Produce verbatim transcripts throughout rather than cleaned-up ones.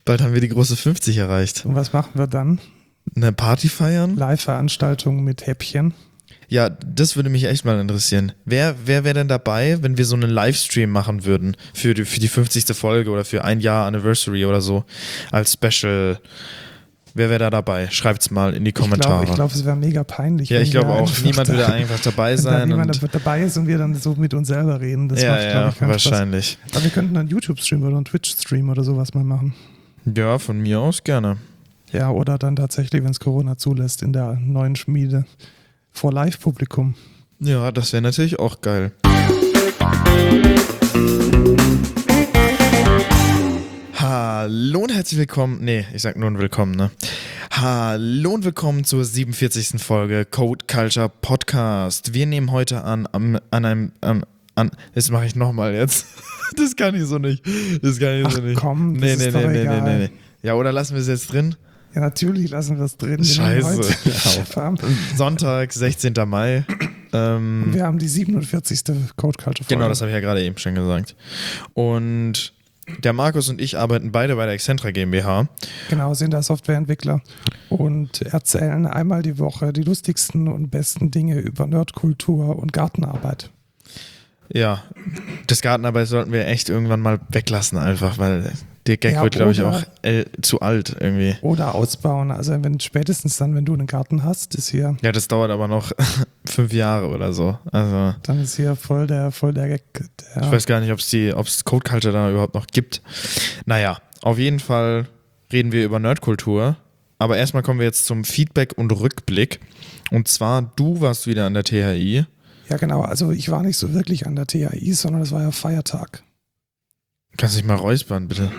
Bald haben wir die große fünfzig erreicht. Und was machen wir dann? Eine Party feiern? Live-Veranstaltungen mit Häppchen? Ja, das würde mich echt mal interessieren. Wer, wer wäre denn dabei, wenn wir so einen Livestream machen würden für die, für die fünfzigste Folge oder für ein Jahr Anniversary oder so als Special? Wer wäre da dabei? Schreibt's mal in die Kommentare. Ich glaube, glaub, es wäre mega peinlich. Ja, ich glaube auch. Niemand würde einfach dabei sein. Wenn da niemand dabei ist und wir dann so mit uns selber reden. Das ja, macht, ja, ich, wahrscheinlich. Spaß. Aber wir könnten einen YouTube-Stream oder einen Twitch-Stream oder sowas mal machen. Ja, von mir aus gerne. Ja, oder dann tatsächlich, wenn es Corona zulässt, in der neuen Schmiede vor Live-Publikum. Ja, das wäre natürlich auch geil. Hallo und herzlich willkommen. Nee, ich sag nur ein Willkommen, ne? Hallo und willkommen zur siebenundvierzigsten Folge Code Culture Podcast. Wir nehmen heute an, an, an einem, an, an, das mache ich nochmal jetzt. Das kann ich so nicht. Das kann ich Ach, so nicht. Komm, das nee, ist nee, doch nee, egal. nee, nee, nee. Ja, oder lassen wir es jetzt drin? Ja, natürlich lassen wir es drin. Scheiße. Ja. Sonntag, sechzehnten Mai. Ähm, und wir haben die siebenundvierzigste Code Culture Folge. Genau, das habe ich ja gerade eben schon gesagt. Und der Markus und ich arbeiten beide bei der Excentra GmbH. Genau, sind da Softwareentwickler und erzählen einmal die Woche die lustigsten und besten Dinge über Nerdkultur und Gartenarbeit. Ja, das Gartenarbeit sollten wir echt irgendwann mal weglassen einfach, weil der Gag Ja, wird, glaube ich, oder- auch äh, zu alt irgendwie. Oder ausbauen. Also wenn spätestens dann, wenn du einen Garten hast, ist hier, Ja, das dauert aber noch fünf Jahre oder so. Also dann ist hier voll der, voll der Gag. Der, ich weiß gar nicht, ob es die, ob es Code Culture da überhaupt noch gibt. Naja, auf jeden Fall reden wir über Nerdkultur. Aber erstmal kommen wir jetzt zum Feedback und Rückblick. Und zwar, du warst wieder an der T H I. ja, genau. Also ich war nicht so wirklich an der T H I, sondern es war ja Feiertag. Kannst dich mal räuspern, bitte?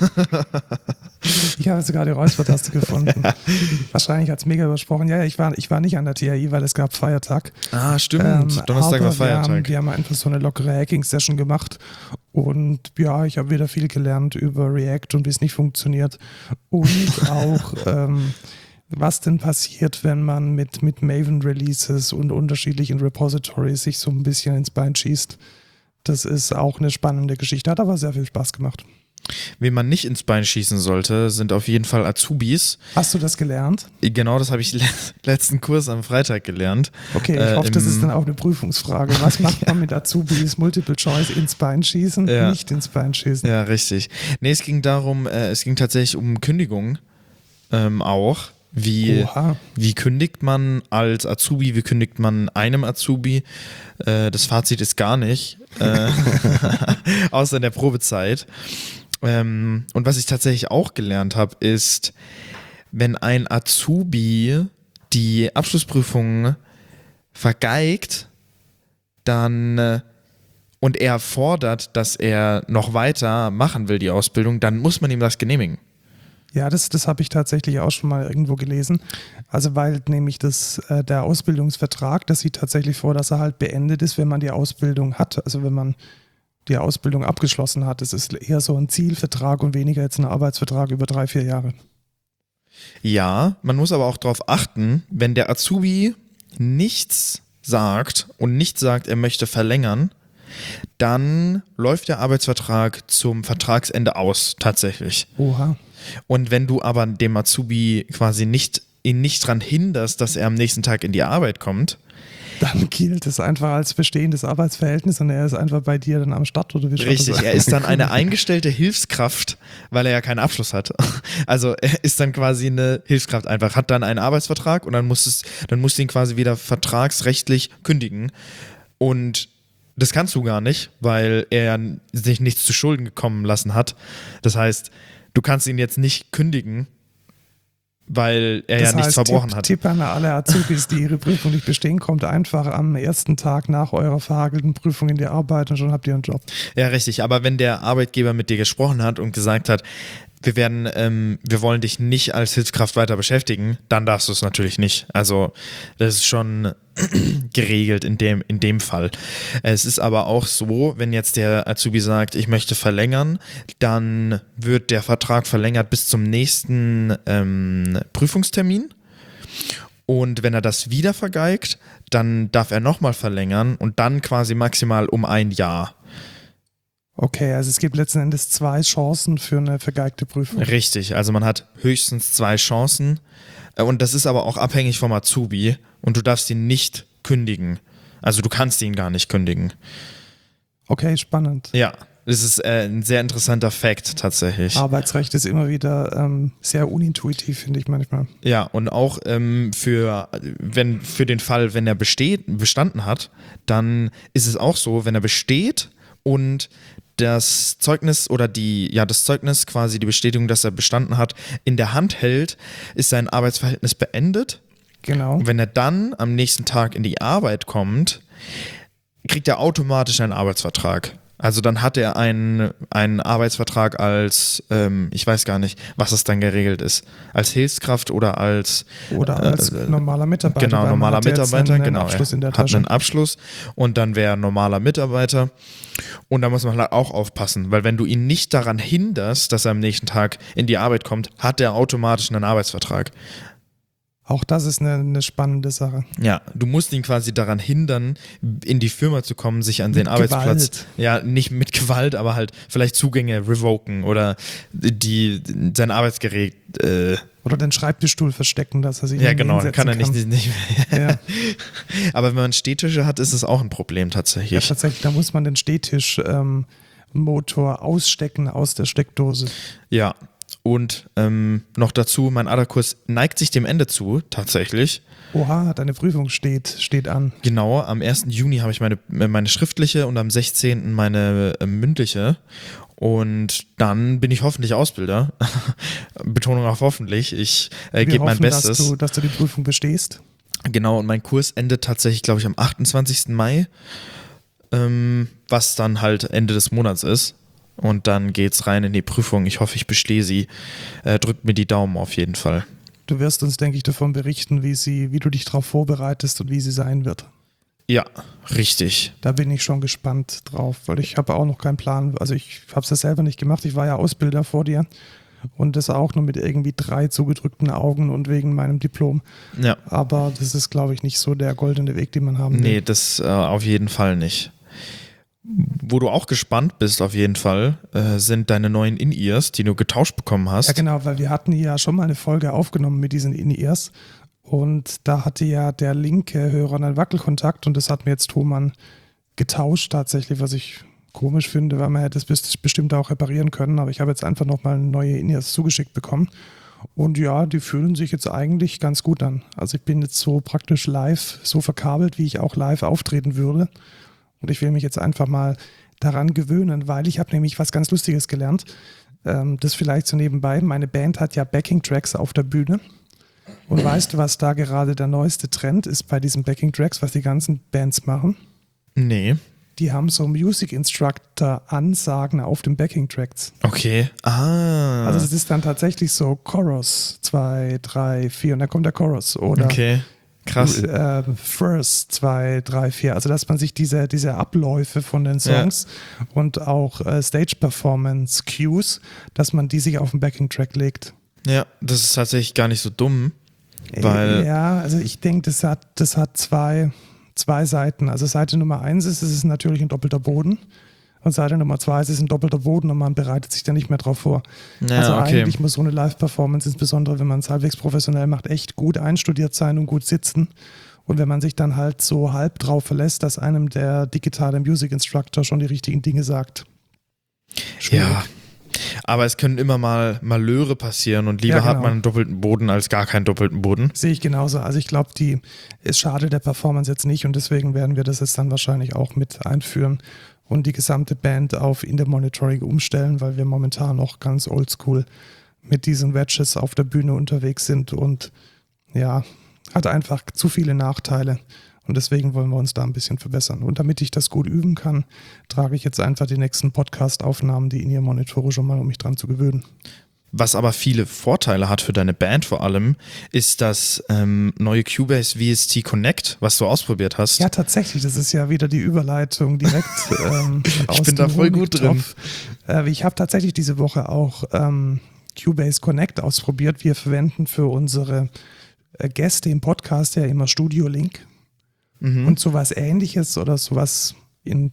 Ich habe jetzt gerade die Räuspertaste gefunden. Wahrscheinlich hat es mega übersprochen. Ja, ja, ich war, ich war nicht an der T H I, weil es gab Feiertag. Ah, stimmt. Ähm, Donnerstag aber war Feiertag. Wir haben, wir haben einfach so eine lockere Hacking-Session gemacht und ja, ich habe wieder viel gelernt über React und wie es nicht funktioniert und auch ähm, was denn passiert, wenn man mit, mit Maven-Releases und unterschiedlichen Repositories sich so ein bisschen ins Bein schießt. Das ist auch eine spannende Geschichte, hat aber sehr viel Spaß gemacht. Wen man nicht ins Bein schießen sollte, sind auf jeden Fall Azubis. Hast du das gelernt? Genau, das habe ich le- letzten Kurs am Freitag gelernt. Okay, ich Äh, hoffe, das im- ist dann auch eine Prüfungsfrage. Was macht man mit Azubis? Multiple Choice ins Bein schießen, Ja. nicht ins Bein schießen. Ja, richtig. Nee, es ging darum, äh, es ging tatsächlich um Kündigung ähm, auch. Wie, Oha. wie kündigt man als Azubi, wie kündigt man einem Azubi? Äh, das Fazit ist gar nicht, äh, außer in der Probezeit. Ähm, und was ich tatsächlich auch gelernt habe, ist, wenn ein Azubi die Abschlussprüfung vergeigt, dann äh, und er fordert, dass er noch weiter machen will, die Ausbildung, dann muss man ihm das genehmigen. Ja, das, das habe ich tatsächlich auch schon mal irgendwo gelesen. Also weil nämlich das, äh, der Ausbildungsvertrag, das sieht tatsächlich vor, dass er halt beendet ist, wenn man die Ausbildung hat. Also wenn man die Ausbildung abgeschlossen hat. Das ist eher so ein Zielvertrag und weniger jetzt ein Arbeitsvertrag über drei, vier Jahre. Ja, man muss aber auch darauf achten, wenn der Azubi nichts sagt und nicht sagt, er möchte verlängern, dann läuft der Arbeitsvertrag zum Vertragsende aus, tatsächlich. Oha. Und wenn du aber dem Azubi quasi nicht, ihn nicht daran hinderst, dass er am nächsten Tag in die Arbeit kommt, Dann gilt es einfach als bestehendes Arbeitsverhältnis und er ist einfach bei dir dann am Start oder wie schaut das richtig, aus? er ist dann eine eingestellte Hilfskraft, weil er ja keinen Abschluss hat. Also er ist dann quasi eine Hilfskraft einfach, hat dann einen Arbeitsvertrag und dann muss es, dann musst du ihn quasi wieder vertragsrechtlich kündigen. Und das kannst du gar nicht, weil er ja sich nichts zu Schulden gekommen lassen hat. Das heißt, du kannst ihn jetzt nicht kündigen, weil er Das ja nichts heißt, verbrochen Tipp, hat. Tipp an alle Azubis, die ihre Prüfung nicht bestehen, kommt einfach am ersten Tag nach eurer verhagelten Prüfung in die Arbeit und schon habt ihr einen Job. Ja, richtig. Aber wenn der Arbeitgeber mit dir gesprochen hat und gesagt hat, wir werden, ähm, wir wollen dich nicht als Hilfskraft weiter beschäftigen, dann darfst du es natürlich nicht. Also das ist schon geregelt in dem, in dem Fall. Es ist aber auch so, wenn jetzt der Azubi sagt, ich möchte verlängern, dann wird der Vertrag verlängert bis zum nächsten ähm, Prüfungstermin. Und wenn er das wieder vergeigt, dann darf er nochmal verlängern und dann quasi maximal um ein Jahr. Okay, also es gibt letzten Endes zwei Chancen für eine vergeigte Prüfung. Richtig, also man hat höchstens zwei Chancen und das ist aber auch abhängig vom Azubi und du darfst ihn nicht kündigen. Also du kannst ihn gar nicht kündigen. Okay, spannend. Ja, das ist äh, ein sehr interessanter Fact tatsächlich. Arbeitsrecht ist immer wieder ähm, sehr unintuitiv, finde ich manchmal. Ja, und auch ähm, für, wenn, für den Fall, wenn er besteht, bestanden hat, dann ist es auch so, wenn er besteht und das Zeugnis oder die, ja, das Zeugnis, quasi die Bestätigung, dass er bestanden hat, in der Hand hält, ist sein Arbeitsverhältnis beendet. Genau. Und wenn er dann am nächsten Tag in die Arbeit kommt, kriegt er automatisch einen Arbeitsvertrag. Also dann hat er einen, einen Arbeitsvertrag als, ähm, ich weiß gar nicht, was es dann geregelt ist, als Hilfskraft oder als Oder als äh, normaler Mitarbeiter. Genau, weil man normaler hat jetzt Mitarbeiter, einen, genau. Einen Abschluss in der hat Tasche. einen Abschluss und dann wäre er normaler Mitarbeiter. Und da muss man halt auch aufpassen, weil wenn du ihn nicht daran hinderst, dass er am nächsten Tag in die Arbeit kommt, hat er automatisch einen Arbeitsvertrag. Auch das ist eine, eine spannende Sache. Ja, du musst ihn quasi daran hindern, in die Firma zu kommen, sich an den Mit Arbeitsplatz, Gewalt. ja, nicht mit Gewalt, aber halt vielleicht Zugänge revoken oder die, sein Arbeitsgerät, äh, Oder den Schreibtischstuhl verstecken, dass er sich ja nicht genau, dann hinsetzen kann er nicht, kann. nicht mehr. Ja. Aber wenn man Stehtische hat, ist es auch ein Problem Ja, tatsächlich. tatsächlich, da muss man den Stehtischmotor ähm, ausstecken aus der Steckdose. Ja, und ähm, noch dazu, mein Ada-Kurs neigt sich dem Ende zu, tatsächlich. Oha, deine Prüfung steht, steht an. Genau, am ersten Juni habe ich meine, meine schriftliche und am sechzehnten meine äh, mündliche. Und dann bin ich hoffentlich Ausbilder. Betonung auf hoffentlich. Ich äh, gebe mein Bestes. Dass du, dass du die Prüfung bestehst. Genau, und mein Kurs endet tatsächlich, glaube ich, am achtundzwanzigsten Mai, ähm, was dann halt Ende des Monats ist. Und dann geht's rein in die Prüfung. Ich hoffe, ich bestehe sie. Äh, drückt mir die Daumen auf jeden Fall. Du wirst uns, denke ich, davon berichten, wie sie, wie du dich darauf vorbereitest und wie sie sein wird. Ja, richtig. Da bin ich schon gespannt drauf, weil ich habe auch noch keinen Plan. Also ich habe es ja selber nicht gemacht. Ich war ja Ausbilder vor dir und das auch nur mit irgendwie drei zugedrückten Augen und wegen meinem Diplom. Ja. Aber das ist, glaube ich, nicht so der goldene Weg, den man haben will. Nee, das äh, auf jeden Fall nicht. Wo du auch gespannt bist auf jeden Fall, äh, sind deine neuen In-Ears, die du getauscht bekommen hast. Ja genau, weil wir hatten ja schon mal eine Folge aufgenommen mit diesen In-Ears und da hatte ja der linke Hörer einen Wackelkontakt und das hat mir jetzt Thomann getauscht tatsächlich, was ich komisch finde, weil man hätte es bestimmt auch reparieren können, aber ich habe jetzt einfach nochmal neue In-Ears zugeschickt bekommen und ja, die fühlen sich jetzt eigentlich ganz gut an. Also ich bin jetzt so praktisch live so verkabelt, wie ich auch live auftreten würde. Und ich will mich jetzt einfach mal daran gewöhnen, weil ich habe nämlich was ganz Lustiges gelernt. Ähm, das vielleicht so nebenbei. Meine Band hat ja Backing-Tracks auf der Bühne. Und weißt du, was da gerade der neueste Trend ist bei diesen Backing-Tracks, was die ganzen Bands machen? Nee. Die haben so Music Instructor-Ansagen auf den Backing-Tracks. Okay. Ah. Also das ist dann tatsächlich so Chorus, zwei, drei, vier und dann kommt der Chorus. Oder okay. Krass. Äh, First, zwei, drei, vier. Also dass man sich diese, diese Abläufe von den Songs ja. und auch äh, Stage-Performance-Cues, dass man die sich auf den Backing-Track legt. Ja, das ist tatsächlich gar nicht so dumm. Weil ja, also ich denke, das hat, das hat zwei, zwei Seiten. Also Seite Nummer eins ist, es ist natürlich ein doppelter Boden. Und Seite Nummer zwei ist es ein doppelter Boden und man bereitet sich da nicht mehr drauf vor. Ja, also okay. eigentlich muss so eine Live-Performance, insbesondere wenn man es halbwegs professionell macht, echt gut einstudiert sein und gut sitzen. Und wenn man sich dann halt so halb drauf verlässt, dass einem der digitale Music Instructor schon die richtigen Dinge sagt. Schwierig. Ja, aber es können immer mal Malheure passieren und lieber ja, genau. hat man einen doppelten Boden als gar keinen doppelten Boden. Sehe ich genauso. Also ich glaube, die ist schade der Performance jetzt nicht und deswegen werden wir das jetzt dann wahrscheinlich auch mit einführen und die gesamte Band auf In the Monitoring umstellen, weil wir momentan noch ganz oldschool mit diesen Wedges auf der Bühne unterwegs sind und ja, hat einfach zu viele Nachteile und deswegen wollen wir uns da ein bisschen verbessern. Und damit ich das gut üben kann, trage ich jetzt einfach die nächsten Podcast-Aufnahmen, die In-Ear-Monitore schon mal, um mich dran zu gewöhnen. Was aber viele Vorteile hat für deine Band vor allem, ist das ähm, neue Cubase V S T Connect, was du ausprobiert hast. Ja, tatsächlich. Das ist ja wieder die Überleitung direkt ähm, aus Ich bin da voll gut drin. Äh, ich habe tatsächlich diese Woche auch ähm, Cubase Connect ausprobiert. Wir verwenden für unsere äh, Gäste im Podcast ja immer Studio Link. Mhm. Und sowas Ähnliches oder sowas in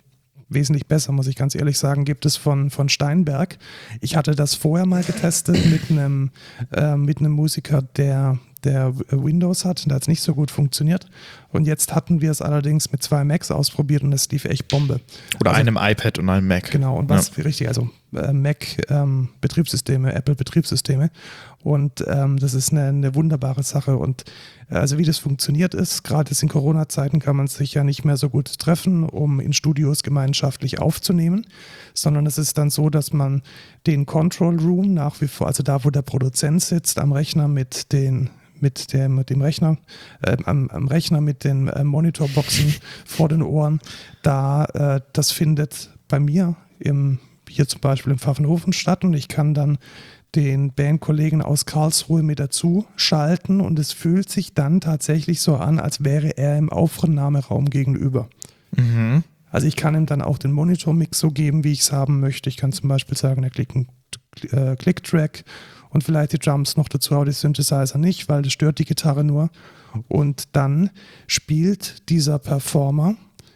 wesentlich besser, muss ich ganz ehrlich sagen, gibt es von, von Steinberg. Ich hatte das vorher mal getestet mit einem, äh, mit einem Musiker, der, der Windows hat. Da hat es nicht so gut funktioniert. Und jetzt hatten wir es allerdings mit zwei Macs ausprobiert und es lief echt Bombe. Oder also, einem iPad und einem Mac. Genau, und was ja. richtig, also äh, Mac-Betriebssysteme, ähm, Apple-Betriebssysteme. Und ähm, das ist eine, eine wunderbare Sache. Und äh, also wie das funktioniert ist, gerade jetzt in Corona-Zeiten kann man sich ja nicht mehr so gut treffen, um in Studios gemeinschaftlich aufzunehmen, sondern es ist dann so, dass man den Control Room nach wie vor, also da, wo der Produzent sitzt, am Rechner mit den mit dem, mit dem Rechner, äh, am, am Rechner mit den äh, Monitorboxen vor den Ohren, da äh, das findet bei mir im, hier zum Beispiel im Pfaffenhofen statt und ich kann dann den Bandkollegen aus Karlsruhe mit dazu schalten und es fühlt sich dann tatsächlich so an, als wäre er im Aufnahmeraum gegenüber. Mhm. Also ich kann ihm dann auch den Monitormix so geben, wie ich es haben möchte. Ich kann zum Beispiel sagen, er klickt einen äh, Click-Track und vielleicht die Drums noch dazu, aber die Synthesizer nicht, weil das stört die Gitarre nur. Und dann spielt dieser Performer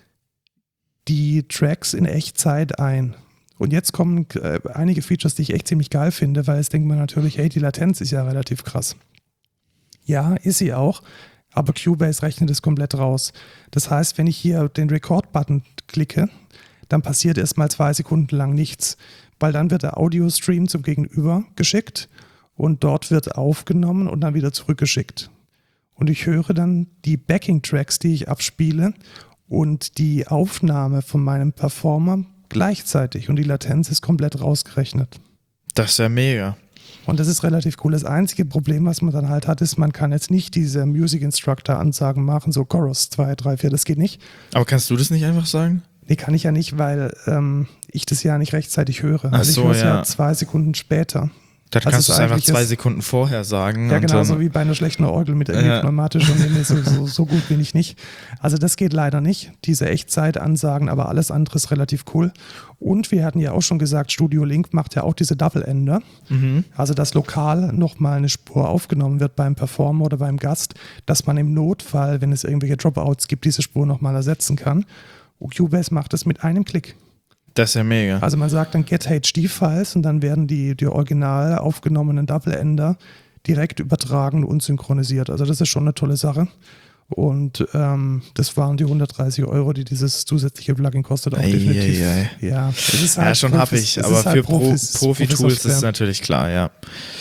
die Tracks in Echtzeit ein. Und jetzt kommen äh, einige Features, die ich echt ziemlich geil finde, weil jetzt denkt man natürlich, hey, die Latenz ist ja relativ krass. Ja, ist sie auch, aber Cubase rechnet es komplett raus. Das heißt, wenn ich hier den Record-Button klicke, dann passiert erstmal zwei Sekunden lang nichts, weil dann wird der Audio-Stream zum Gegenüber geschickt und dort wird aufgenommen und dann wieder zurückgeschickt. Und ich höre dann die Backing-Tracks, die ich abspiele und die Aufnahme von meinem Performer gleichzeitig und die Latenz ist komplett rausgerechnet. Das ist ja mega. Und das ist relativ cool. Das einzige Problem, was man dann halt hat, ist, man kann jetzt nicht diese Music Instructor Ansagen machen, so Chorus zwei, drei, vier, das geht nicht. Aber kannst du das nicht einfach sagen? Nee, kann ich ja nicht, weil ähm, ich das ja nicht rechtzeitig höre. Ach also ich so, höre es ja. ja zwei Sekunden später. Dann also kannst du es einfach zwei ist, Sekunden vorher sagen. Ja, und genau, so dann, wie bei einer schlechten Orgel mit irgendwie ja. pneumatisch und irgendwie so, so, so gut bin ich nicht. Also das geht leider nicht, diese Echtzeitansagen, aber alles andere ist relativ cool. Und wir hatten ja auch schon gesagt, Studio Link macht ja auch diese Double-Ender. Mhm. Also dass lokal nochmal eine Spur aufgenommen wird beim Performer oder beim Gast, dass man im Notfall, wenn es irgendwelche Dropouts gibt, diese Spur nochmal ersetzen kann. Und Cubase macht das mit einem Klick. Das ist ja mega. Also man sagt dann Get H D-Files und dann werden die, die original aufgenommenen Double-Ender direkt übertragen und synchronisiert. Also das ist schon eine tolle Sache. Und ähm, das waren die hundertdreißig Euro, die dieses zusätzliche Plugin kostet, auch ei, definitiv. Ei, ei. Ja, es ist halt ja, schon habe ich, aber halt für Profis, Pro, Profi-Tools ist es ja. natürlich klar, ja.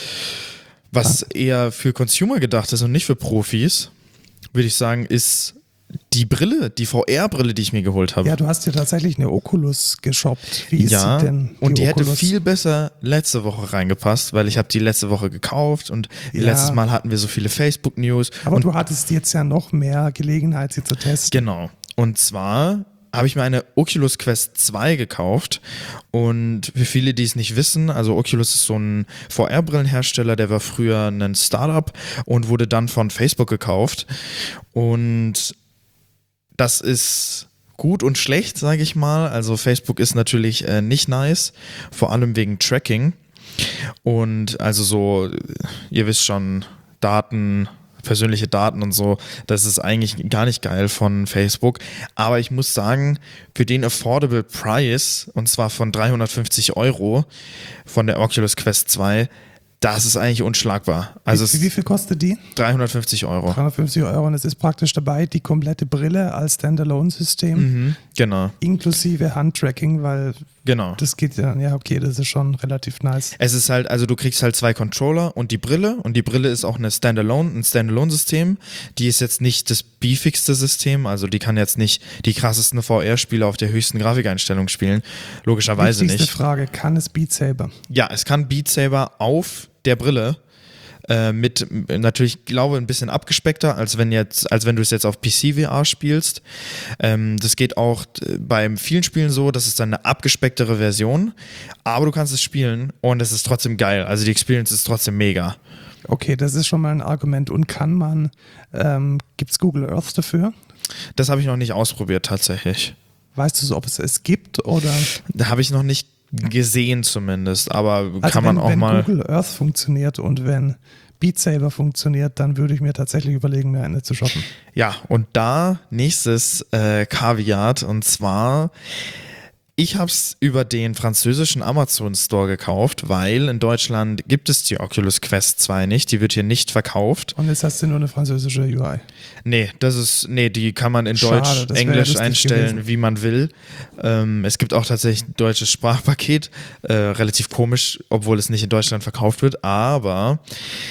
Was ja. eher für Consumer gedacht ist und nicht für Profis, würde ich sagen, ist die Brille, die V R-Brille, die ich mir geholt habe. Ja, du hast dir tatsächlich eine Oculus geshoppt. Wie ist ja, sie denn? Die und die Oculus? hätte viel besser letzte Woche reingepasst, weil ich habe die letzte Woche gekauft und ja. letztes Mal hatten wir so viele Facebook-News. Aber und du hattest jetzt ja noch mehr Gelegenheit, sie zu testen. Genau. Und zwar habe ich mir eine Oculus Quest zwei gekauft und für viele, die es nicht wissen, also Oculus ist so ein V R-Brillenhersteller, der war früher ein Startup und wurde dann von Facebook gekauft und das ist gut und schlecht, sage ich mal. Also Facebook ist natürlich äh, nicht nice, vor allem wegen Tracking. Und also so, ihr wisst schon, Daten, persönliche Daten und so, das ist eigentlich gar nicht geil von Facebook. Aber ich muss sagen, für den Affordable Price, und zwar von dreihundertfünfzig Euro von der Oculus Quest zwei, das ist eigentlich unschlagbar. Also wie, wie viel kostet die? dreihundertfünfzig Euro. dreihundertfünfzig Euro und es ist praktisch dabei die komplette Brille als Standalone-System. Mhm, genau. Inklusive Handtracking, weil genau. das geht ja, ja okay, das ist schon relativ nice. Es ist halt, also du kriegst halt zwei Controller und die Brille und die Brille ist auch eine Standalone, ein Standalone-System. Die ist jetzt nicht das beefigste System, also die kann jetzt nicht die krassesten V R-Spiele auf der höchsten Grafikeinstellung spielen. Logischerweise nicht. Wichtigste Frage, kann es Beat Saber? Ja, es kann Beat Saber auf der Brille äh, mit natürlich, glaube ein bisschen abgespeckter, als wenn jetzt, als wenn du es jetzt auf P C V R spielst. Ähm, das geht auch bei vielen Spielen so, das ist dann eine abgespecktere Version, aber du kannst es spielen und es ist trotzdem geil. Also die Experience ist trotzdem mega. Okay, das ist schon mal ein Argument. Und kann man, ähm, gibt es Google Earth dafür? Das habe ich noch nicht ausprobiert tatsächlich. Weißt du so, ob es es gibt oder? Da habe ich noch nicht gesehen zumindest, aber also kann wenn, man auch wenn mal... Wenn Google Earth funktioniert und wenn Beat Saber funktioniert, dann würde ich mir tatsächlich überlegen, mir eine zu shoppen. Ja, und da nächstes äh, Kaviat und zwar Ich habe es über den französischen Amazon Store gekauft, weil in Deutschland gibt es die Oculus Quest zwei nicht, die wird hier nicht verkauft. Und jetzt hast du nur eine französische U I. Nee, das ist, nee, die kann man in Schade, Deutsch, das wär Englisch lustig einstellen, gewesen. wie man will. Ähm, es gibt auch tatsächlich ein deutsches Sprachpaket, äh, relativ komisch, obwohl es nicht in Deutschland verkauft wird, aber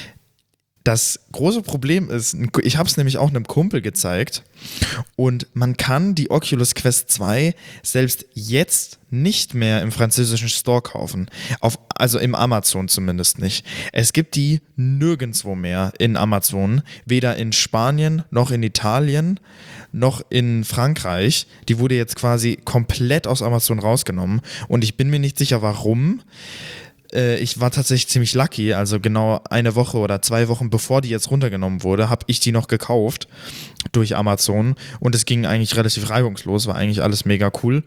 das große Problem ist, ich habe es nämlich auch einem Kumpel gezeigt und man kann die Oculus Quest zwei selbst jetzt nicht mehr im französischen Store kaufen. Auf, also im Amazon zumindest nicht. Es gibt die nirgendwo mehr in Amazon, weder in Spanien noch in Italien noch in Frankreich. Die wurde jetzt quasi komplett aus Amazon rausgenommen und ich bin mir nicht sicher, warum. Ich war tatsächlich ziemlich lucky, also genau eine Woche oder zwei Wochen bevor die jetzt runtergenommen wurde, habe ich die noch gekauft durch Amazon und es ging eigentlich relativ reibungslos, war eigentlich alles mega cool.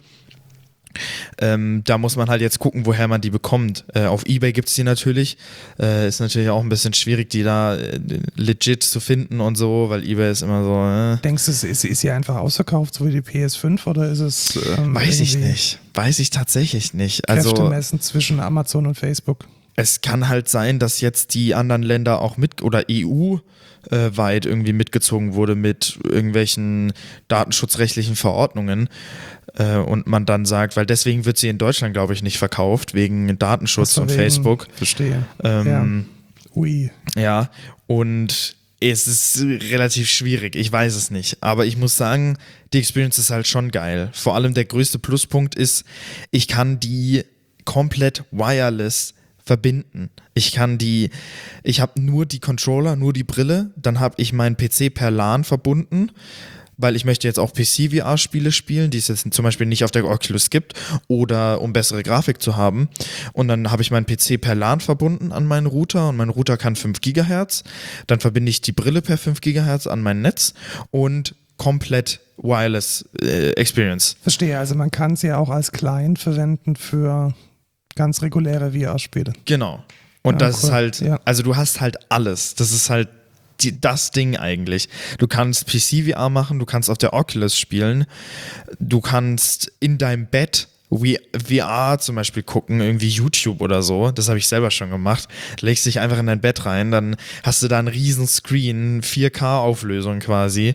Ähm, da muss man halt jetzt gucken, woher man die bekommt. Äh, auf eBay gibt es die natürlich. Äh, ist natürlich auch ein bisschen schwierig, die da äh, legit zu finden und so, weil eBay ist immer so. Äh. Denkst du, ist, ist sie einfach ausverkauft, so wie die P S fünf, oder ist es. Ähm, Weiß ich nicht. Weiß ich tatsächlich nicht. Also, Kräftemessen zwischen Amazon und Facebook. Es kann halt sein, dass jetzt die anderen Länder auch mit oder E U äh, weit irgendwie mitgezogen wurde mit irgendwelchen datenschutzrechtlichen Verordnungen äh, und man dann sagt, weil deswegen wird sie in Deutschland, glaube ich, nicht verkauft, wegen Datenschutz Also und wegen, Facebook. Verstehe. Ähm, ja. Ui. Ja, und es ist relativ schwierig, ich weiß es nicht, aber ich muss sagen, die Experience ist halt schon geil. Vor allem der größte Pluspunkt ist, ich kann die komplett wireless verbinden. Ich kann die, ich habe nur die Controller, nur die Brille, dann habe ich meinen P C per LAN verbunden, weil ich möchte jetzt auch P C-V R-Spiele spielen, die es jetzt zum Beispiel nicht auf der Oculus gibt, oder um bessere Grafik zu haben. Und dann habe ich meinen P C per LAN verbunden an meinen Router und mein Router kann fünf Gigahertz. Dann verbinde ich die Brille per fünf Gigahertz an mein Netz und komplett wireless äh, Experience. Verstehe, also man kann sie ja auch als Client verwenden für ganz reguläre V R-Spiele. Genau. Und ja, das cool. ist halt, ja. also du hast halt alles. Das ist halt die, das Ding eigentlich. Du kannst P C-V R machen, du kannst auf der Oculus spielen, du kannst in deinem Bett V R zum Beispiel gucken, irgendwie YouTube oder so. Das habe ich selber schon gemacht. Legst dich einfach in dein Bett rein, dann hast du da einen riesen Screen, vier K-Auflösung quasi.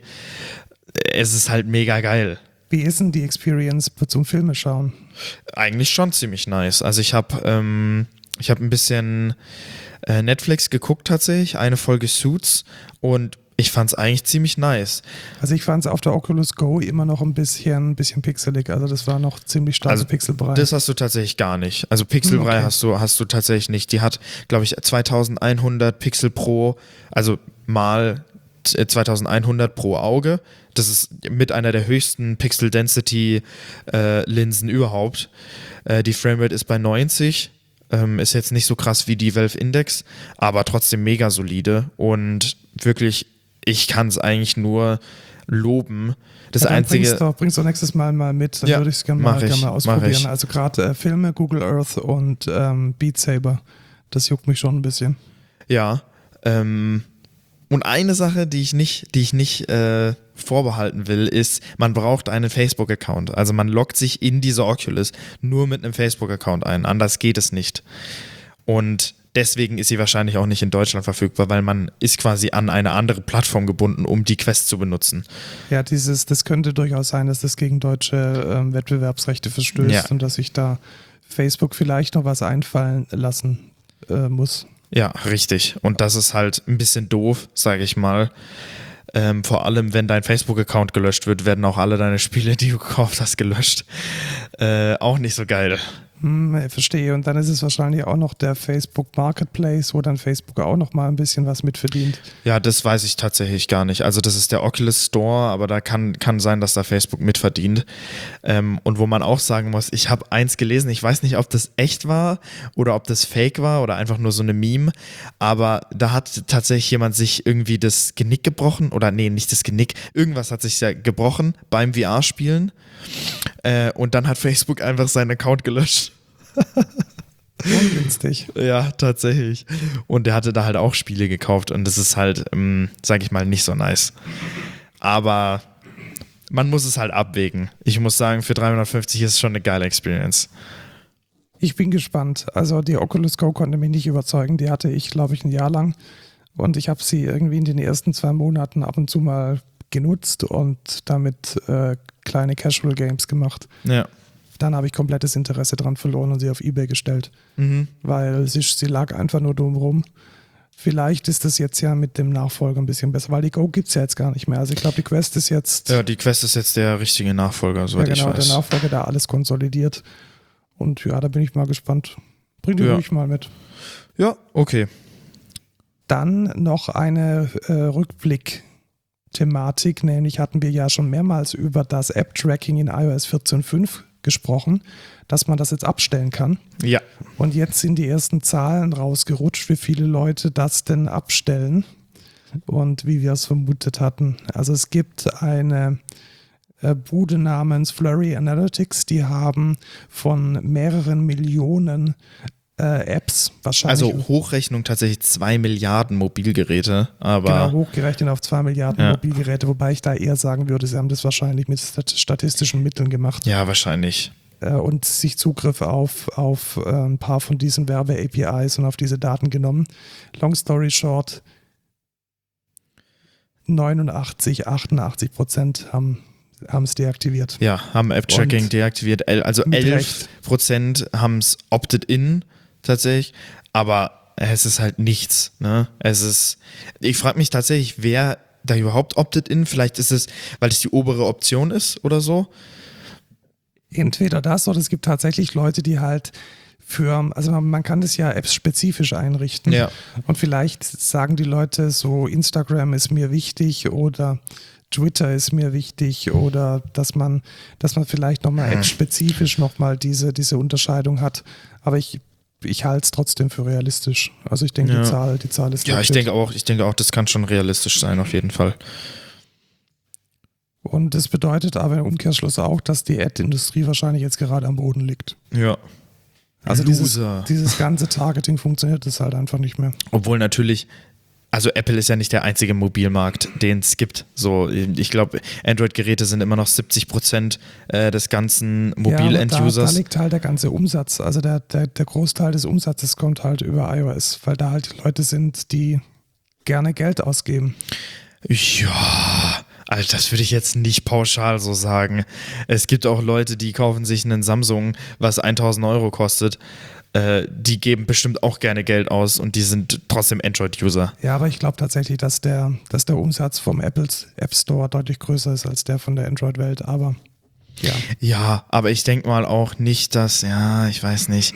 Es ist halt mega geil. Wie ist denn die Experience zum Filme schauen? Eigentlich schon ziemlich nice. Also ich habe ähm, ich habe ein bisschen äh, Netflix geguckt tatsächlich, eine Folge Suits und ich fand es eigentlich ziemlich nice. Also ich fand es auf der Oculus Go immer noch ein bisschen, bisschen pixelig, also das war noch ziemlich starke Also Pixelbrei. Das hast du tatsächlich gar nicht. Also Pixelbrei Okay. hast du hast du tatsächlich nicht. Die hat, glaube ich, zweitausendeinhundert Pixel pro, also mal zweitausendeinhundert pro Auge. Das ist mit einer der höchsten Pixel-Density-Linsen äh, überhaupt. Äh, die Framerate ist bei neunzig. Ähm, ist jetzt nicht so krass wie die Valve Index, aber trotzdem mega solide. Und wirklich, ich kann es eigentlich nur loben. Das ja, dann Einzige. Bringst du, bringst du nächstes Mal mal mit, dann Ja, würde ich es gerne mach mal, ich, gern mal mach ausprobieren. ich. Also gerade äh, Filme, Google Earth und ähm, Beat Saber, das juckt mich schon ein bisschen. Ja. Ähm, und eine Sache, die ich nicht, die ich nicht äh, vorbehalten will, ist, man braucht einen Facebook-Account. Also man loggt sich in diese Oculus nur mit einem Facebook-Account ein. Anders geht es nicht. Und deswegen ist sie wahrscheinlich auch nicht in Deutschland verfügbar, weil man ist quasi an eine andere Plattform gebunden, um die Quest zu benutzen. Ja, dieses, das könnte durchaus sein, dass das gegen deutsche ähm, Wettbewerbsrechte verstößt Ja. und dass sich da Facebook vielleicht noch was einfallen lassen äh, muss. Ja, richtig. Und das ist halt ein bisschen doof, sage ich mal. Ähm, vor allem, wenn dein Facebook-Account gelöscht wird, werden auch alle deine Spiele, die du gekauft hast, gelöscht. Äh, auch nicht so geil. Hm, ich verstehe. Und dann ist es wahrscheinlich auch noch der Facebook Marketplace, wo dann Facebook auch noch mal ein bisschen was mitverdient. Ja, das weiß ich tatsächlich gar nicht. Also das ist der Oculus Store, aber da kann, kann sein, dass da Facebook mitverdient. Ähm, und wo man auch sagen muss, ich habe eins gelesen, ich weiß nicht, ob das echt war oder ob das fake war oder einfach nur so eine Meme, aber da hat tatsächlich jemand sich irgendwie das Genick gebrochen oder nee, nicht das Genick, irgendwas hat sich ja gebrochen beim V R-Spielen äh, und dann hat Facebook einfach seinen Account gelöscht. Ungünstig. Ja, tatsächlich. Und der hatte da halt auch Spiele gekauft und das ist halt, ähm, sag ich mal, nicht so nice. Aber man muss es halt abwägen. Ich muss sagen, für dreihundertfünfzig ist es schon eine geile Experience. Ich bin gespannt. Also die Oculus Go konnte mich nicht überzeugen. Die hatte ich, glaube ich, ein Jahr lang. Und ich habe sie irgendwie in den ersten zwei Monaten ab und zu mal genutzt und damit äh, kleine Casual Games gemacht. Ja. Dann habe ich komplettes Interesse dran verloren und sie auf eBay gestellt. Mhm. Weil sie, sie lag einfach nur dumm rum. Vielleicht ist das jetzt ja mit dem Nachfolger ein bisschen besser, weil die Go gibt es ja jetzt gar nicht mehr. Also ich glaube, die Quest ist jetzt... Ja, die Quest ist jetzt der richtige Nachfolger, soweit ja, genau, ich weiß. der Nachfolger, der alles konsolidiert. Und ja, da bin ich mal gespannt. Bring die Ja. ruhig mal mit. Ja, okay. Dann noch eine äh, Rückblick-Thematik, nämlich hatten wir ja schon mehrmals über das App-Tracking in iOS vierzehn Punkt fünf gesprochen, dass man das jetzt abstellen kann. Ja. Und jetzt sind die ersten Zahlen rausgerutscht, wie viele Leute das denn abstellen und wie wir es vermutet hatten. Also es gibt eine äh, Bude namens Flurry Analytics, die haben von mehreren Millionen äh, Apps wahrscheinlich... Also Hochrechnung tatsächlich zwei Milliarden Mobilgeräte, aber... Genau, hochgerechnet auf zwei Milliarden Ja. Mobilgeräte, wobei ich da eher sagen würde, sie haben das wahrscheinlich mit stat- statistischen Mitteln gemacht. Ja, wahrscheinlich. Äh, und sich Zugriff auf, auf äh, ein paar von diesen Werbe-A P Is und auf diese Daten genommen. Long story short, neunundachtzig, achtundachtzig Prozent haben haben es deaktiviert. Ja, haben App-Tracking Und deaktiviert. El- Also mit elf Prozent haben es opted-in tatsächlich, aber es ist halt nichts. Ne? Es ist, ich frage mich tatsächlich, wer da überhaupt opted-in? Vielleicht ist es, weil es die obere Option ist oder so. Entweder das oder es gibt tatsächlich Leute, die halt für, also man, man kann das ja appsspezifisch einrichten. Ja. Und vielleicht sagen die Leute so, Instagram ist mir wichtig oder Twitter ist mir wichtig oder dass man, dass man vielleicht nochmal appspezifisch nochmal diese, diese Unterscheidung hat. Aber ich, ich halte es trotzdem für realistisch. Also ich denke, Ja. die Zahl, die Zahl ist Ja, ich legit. denke auch, ich denke auch, das kann schon realistisch sein, auf jeden Fall. Und das bedeutet aber im Umkehrschluss auch, dass die Ad-Industrie wahrscheinlich jetzt gerade am Boden liegt. Ja. Also dieses, Loser. dieses ganze Targeting funktioniert das halt einfach nicht mehr. Obwohl natürlich, also Apple ist ja nicht der einzige Mobilmarkt, den es gibt. So, ich glaube, Android-Geräte sind immer noch siebzig Prozent äh, des ganzen Ja, aber da, da Mobil-End-Users. liegt halt der ganze Umsatz. Also der, der, der Großteil des Umsatzes kommt halt über iOS, weil da halt die Leute sind, die gerne Geld ausgeben. Ja, also das würde ich jetzt nicht pauschal so sagen. Es gibt auch Leute, die kaufen sich einen Samsung, was tausend Euro kostet. Äh, die geben bestimmt auch gerne Geld aus und die sind trotzdem Android-User. Ja, aber ich glaube tatsächlich, dass der, dass der Umsatz vom Apples App Store deutlich größer ist als der von der Android-Welt. Aber ja. Ja, aber ich denke mal auch nicht, dass, ja, ich weiß nicht.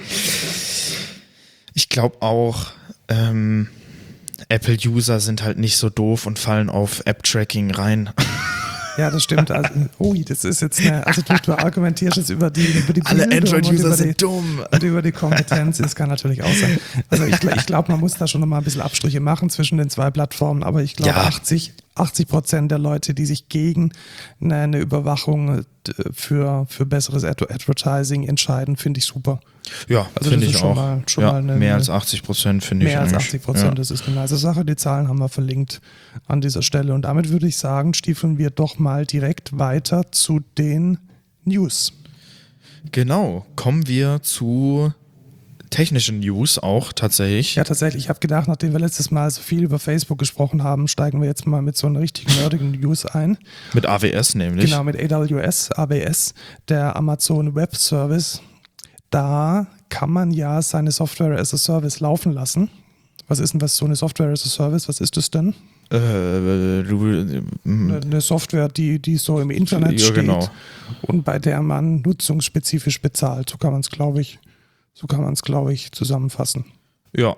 Ich glaube auch, ähm, Apple-User sind halt nicht so doof und fallen auf App-Tracking rein. Ja, das stimmt. Also, ui, das ist jetzt eine, also du, du argumentierst jetzt über die, über die Alle Bildung und Android-User über die, sind dumm. und über die Kompetenz. Das kann natürlich auch sein. Also ich, ich glaube, man muss da schon nochmal ein bisschen Abstriche machen zwischen den zwei Plattformen, aber ich glaube, Ja. achtzig Prozent der Leute, die sich gegen eine, eine Überwachung für, für besseres Ad- Advertising entscheiden, finde ich super. Ja, Also finde das ich ist schon auch. mal- schon ja, mal eine- mehr als achtzig Prozent finde ich Mehr als eigentlich. achtzig Prozent, Ja. das ist eine nice Sache. Die Zahlen haben wir verlinkt an dieser Stelle. Und damit würde ich sagen, stiefeln wir doch mal direkt weiter zu den News. Genau, kommen wir zu technischen News auch tatsächlich. Ja, tatsächlich. Ich habe gedacht, nachdem wir letztes Mal so viel über Facebook gesprochen haben, steigen wir jetzt mal mit so einer richtigen nerdigen News ein. Mit A W S nämlich. Genau, mit A W S, A W S, der Amazon Web Service. Da kann man ja seine Software as a Service laufen lassen. Was ist denn was so eine Software as a Service? Was ist das denn? Äh, du, Eine, eine Software, die, die so im Internet Ja, steht genau. und bei der man nutzungsspezifisch bezahlt. So kann man es, glaube ich, so kann man es, glaube ich, zusammenfassen. Ja.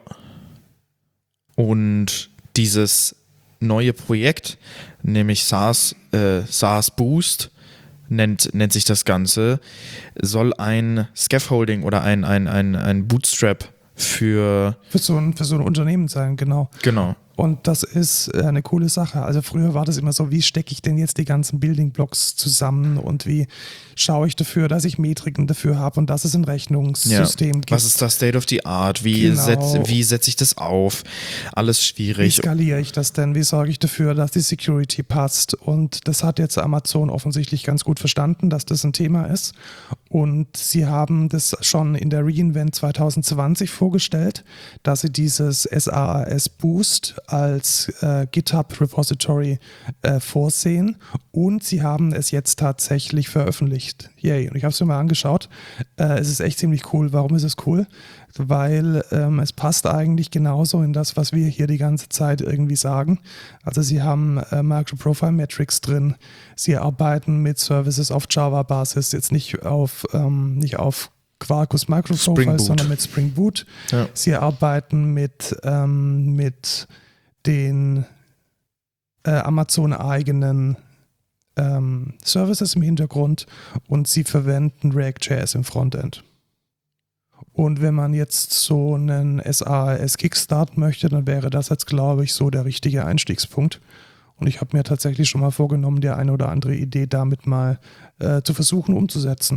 Und dieses neue Projekt, nämlich SaaS, äh, SaaS Boost, nennt, nennt sich das Ganze, soll ein Scaffolding oder ein, ein, ein, ein Bootstrap für, Für so ein, für so ein Unternehmen sein, genau. genau, Und das ist eine coole Sache. Also früher war das immer so, wie stecke ich denn jetzt die ganzen Building Blocks zusammen und wie schaue ich dafür, dass ich Metriken dafür habe und dass es ein Rechnungssystem ja. gibt. Was ist das State of the Art? Wie Genau. setze wie setz ich das auf? Alles schwierig. Wie skaliere ich das denn? Wie sorge ich dafür, dass die Security passt? Und das hat jetzt Amazon offensichtlich ganz gut verstanden, dass das ein Thema ist. Und sie haben das schon in der reInvent zwanzig zwanzig vorgestellt, dass sie dieses S A A S Boost als äh, GitHub Repository äh, vorsehen. Und sie haben es jetzt tatsächlich veröffentlicht. Yay. Und ich habe es mir mal angeschaut. Äh, es ist echt ziemlich cool. Warum ist es cool? Weil ähm, es passt eigentlich genauso in das, was wir hier die ganze Zeit irgendwie sagen. Also sie haben äh, Micro-Profile-Metrics drin, sie arbeiten mit Services auf Java-Basis, jetzt nicht auf, ähm, nicht auf Quarkus Micro-Profile, sondern mit Spring Boot. Ja. Sie arbeiten mit, ähm, mit den äh, Amazon-eigenen ähm, Services im Hintergrund und sie verwenden React.js im Frontend. Und wenn man jetzt so einen S A A S Kickstart möchte, dann wäre das jetzt, glaube ich, so der richtige Einstiegspunkt. Und ich habe mir tatsächlich schon mal vorgenommen, die eine oder andere Idee damit mal äh, zu versuchen umzusetzen.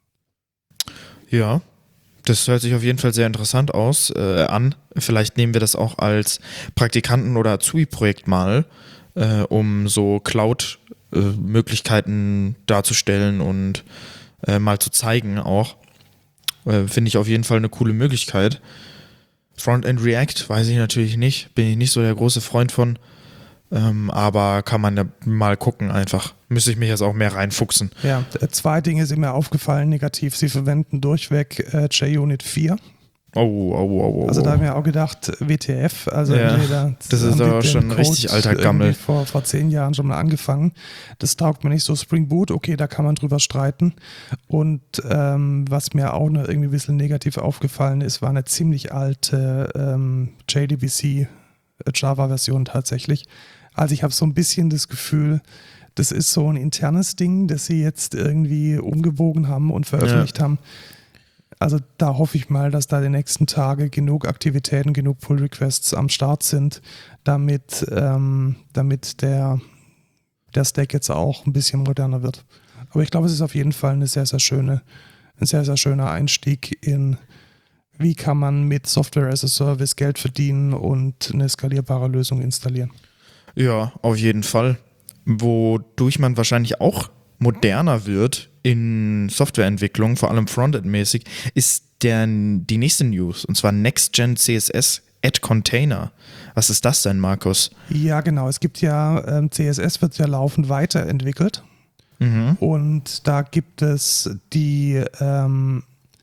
Ja, das hört sich auf jeden Fall sehr interessant aus, äh, an. Vielleicht nehmen wir das auch als Praktikanten- oder Azubi-Projekt mal, äh, um so Cloud-Möglichkeiten darzustellen und äh, mal zu zeigen auch. Finde ich auf jeden Fall eine coole Möglichkeit. Frontend React weiß ich natürlich nicht, bin ich nicht so der große Freund von, ähm, aber kann man ja mal gucken einfach. Müsste ich mich jetzt auch mehr reinfuchsen. Ja, zwei Dinge sind mir aufgefallen negativ. Sie verwenden durchweg äh, JUnit vier. Oh, oh, oh, oh. Also da habe ich mir auch gedacht, W T F, also ja, entweder das ist aber schon ein richtig alter Gammel. Vor, vor zehn Jahren schon mal angefangen. Das taugt mir nicht so. Spring Boot, okay, da kann man drüber streiten. Und ähm, was mir auch noch irgendwie ein bisschen negativ aufgefallen ist, war eine ziemlich alte ähm, J D B C Java-Version tatsächlich. Also ich habe so ein bisschen das Gefühl, das ist so ein internes Ding, das sie jetzt irgendwie umgebogen haben und veröffentlicht ja. haben. Also da hoffe ich mal, dass da die nächsten Tage genug Aktivitäten, genug Pull-Requests am Start sind, damit, ähm, damit der, der Stack jetzt auch ein bisschen moderner wird. Aber ich glaube, es ist auf jeden Fall eine sehr, sehr schöne, ein sehr, sehr schöner Einstieg in, wie kann man mit Software as a Service Geld verdienen und eine skalierbare Lösung installieren. Ja, auf jeden Fall. Wodurch man wahrscheinlich auch moderner wird in Softwareentwicklung, vor allem Frontend-mäßig, ist der, die nächste News, und zwar Next-Gen C S S Add Container. Was ist das denn, Markus? Ja, genau. Es gibt ja, ähm, C S S wird ja laufend weiterentwickelt. Mhm. Und da gibt es die, ähm,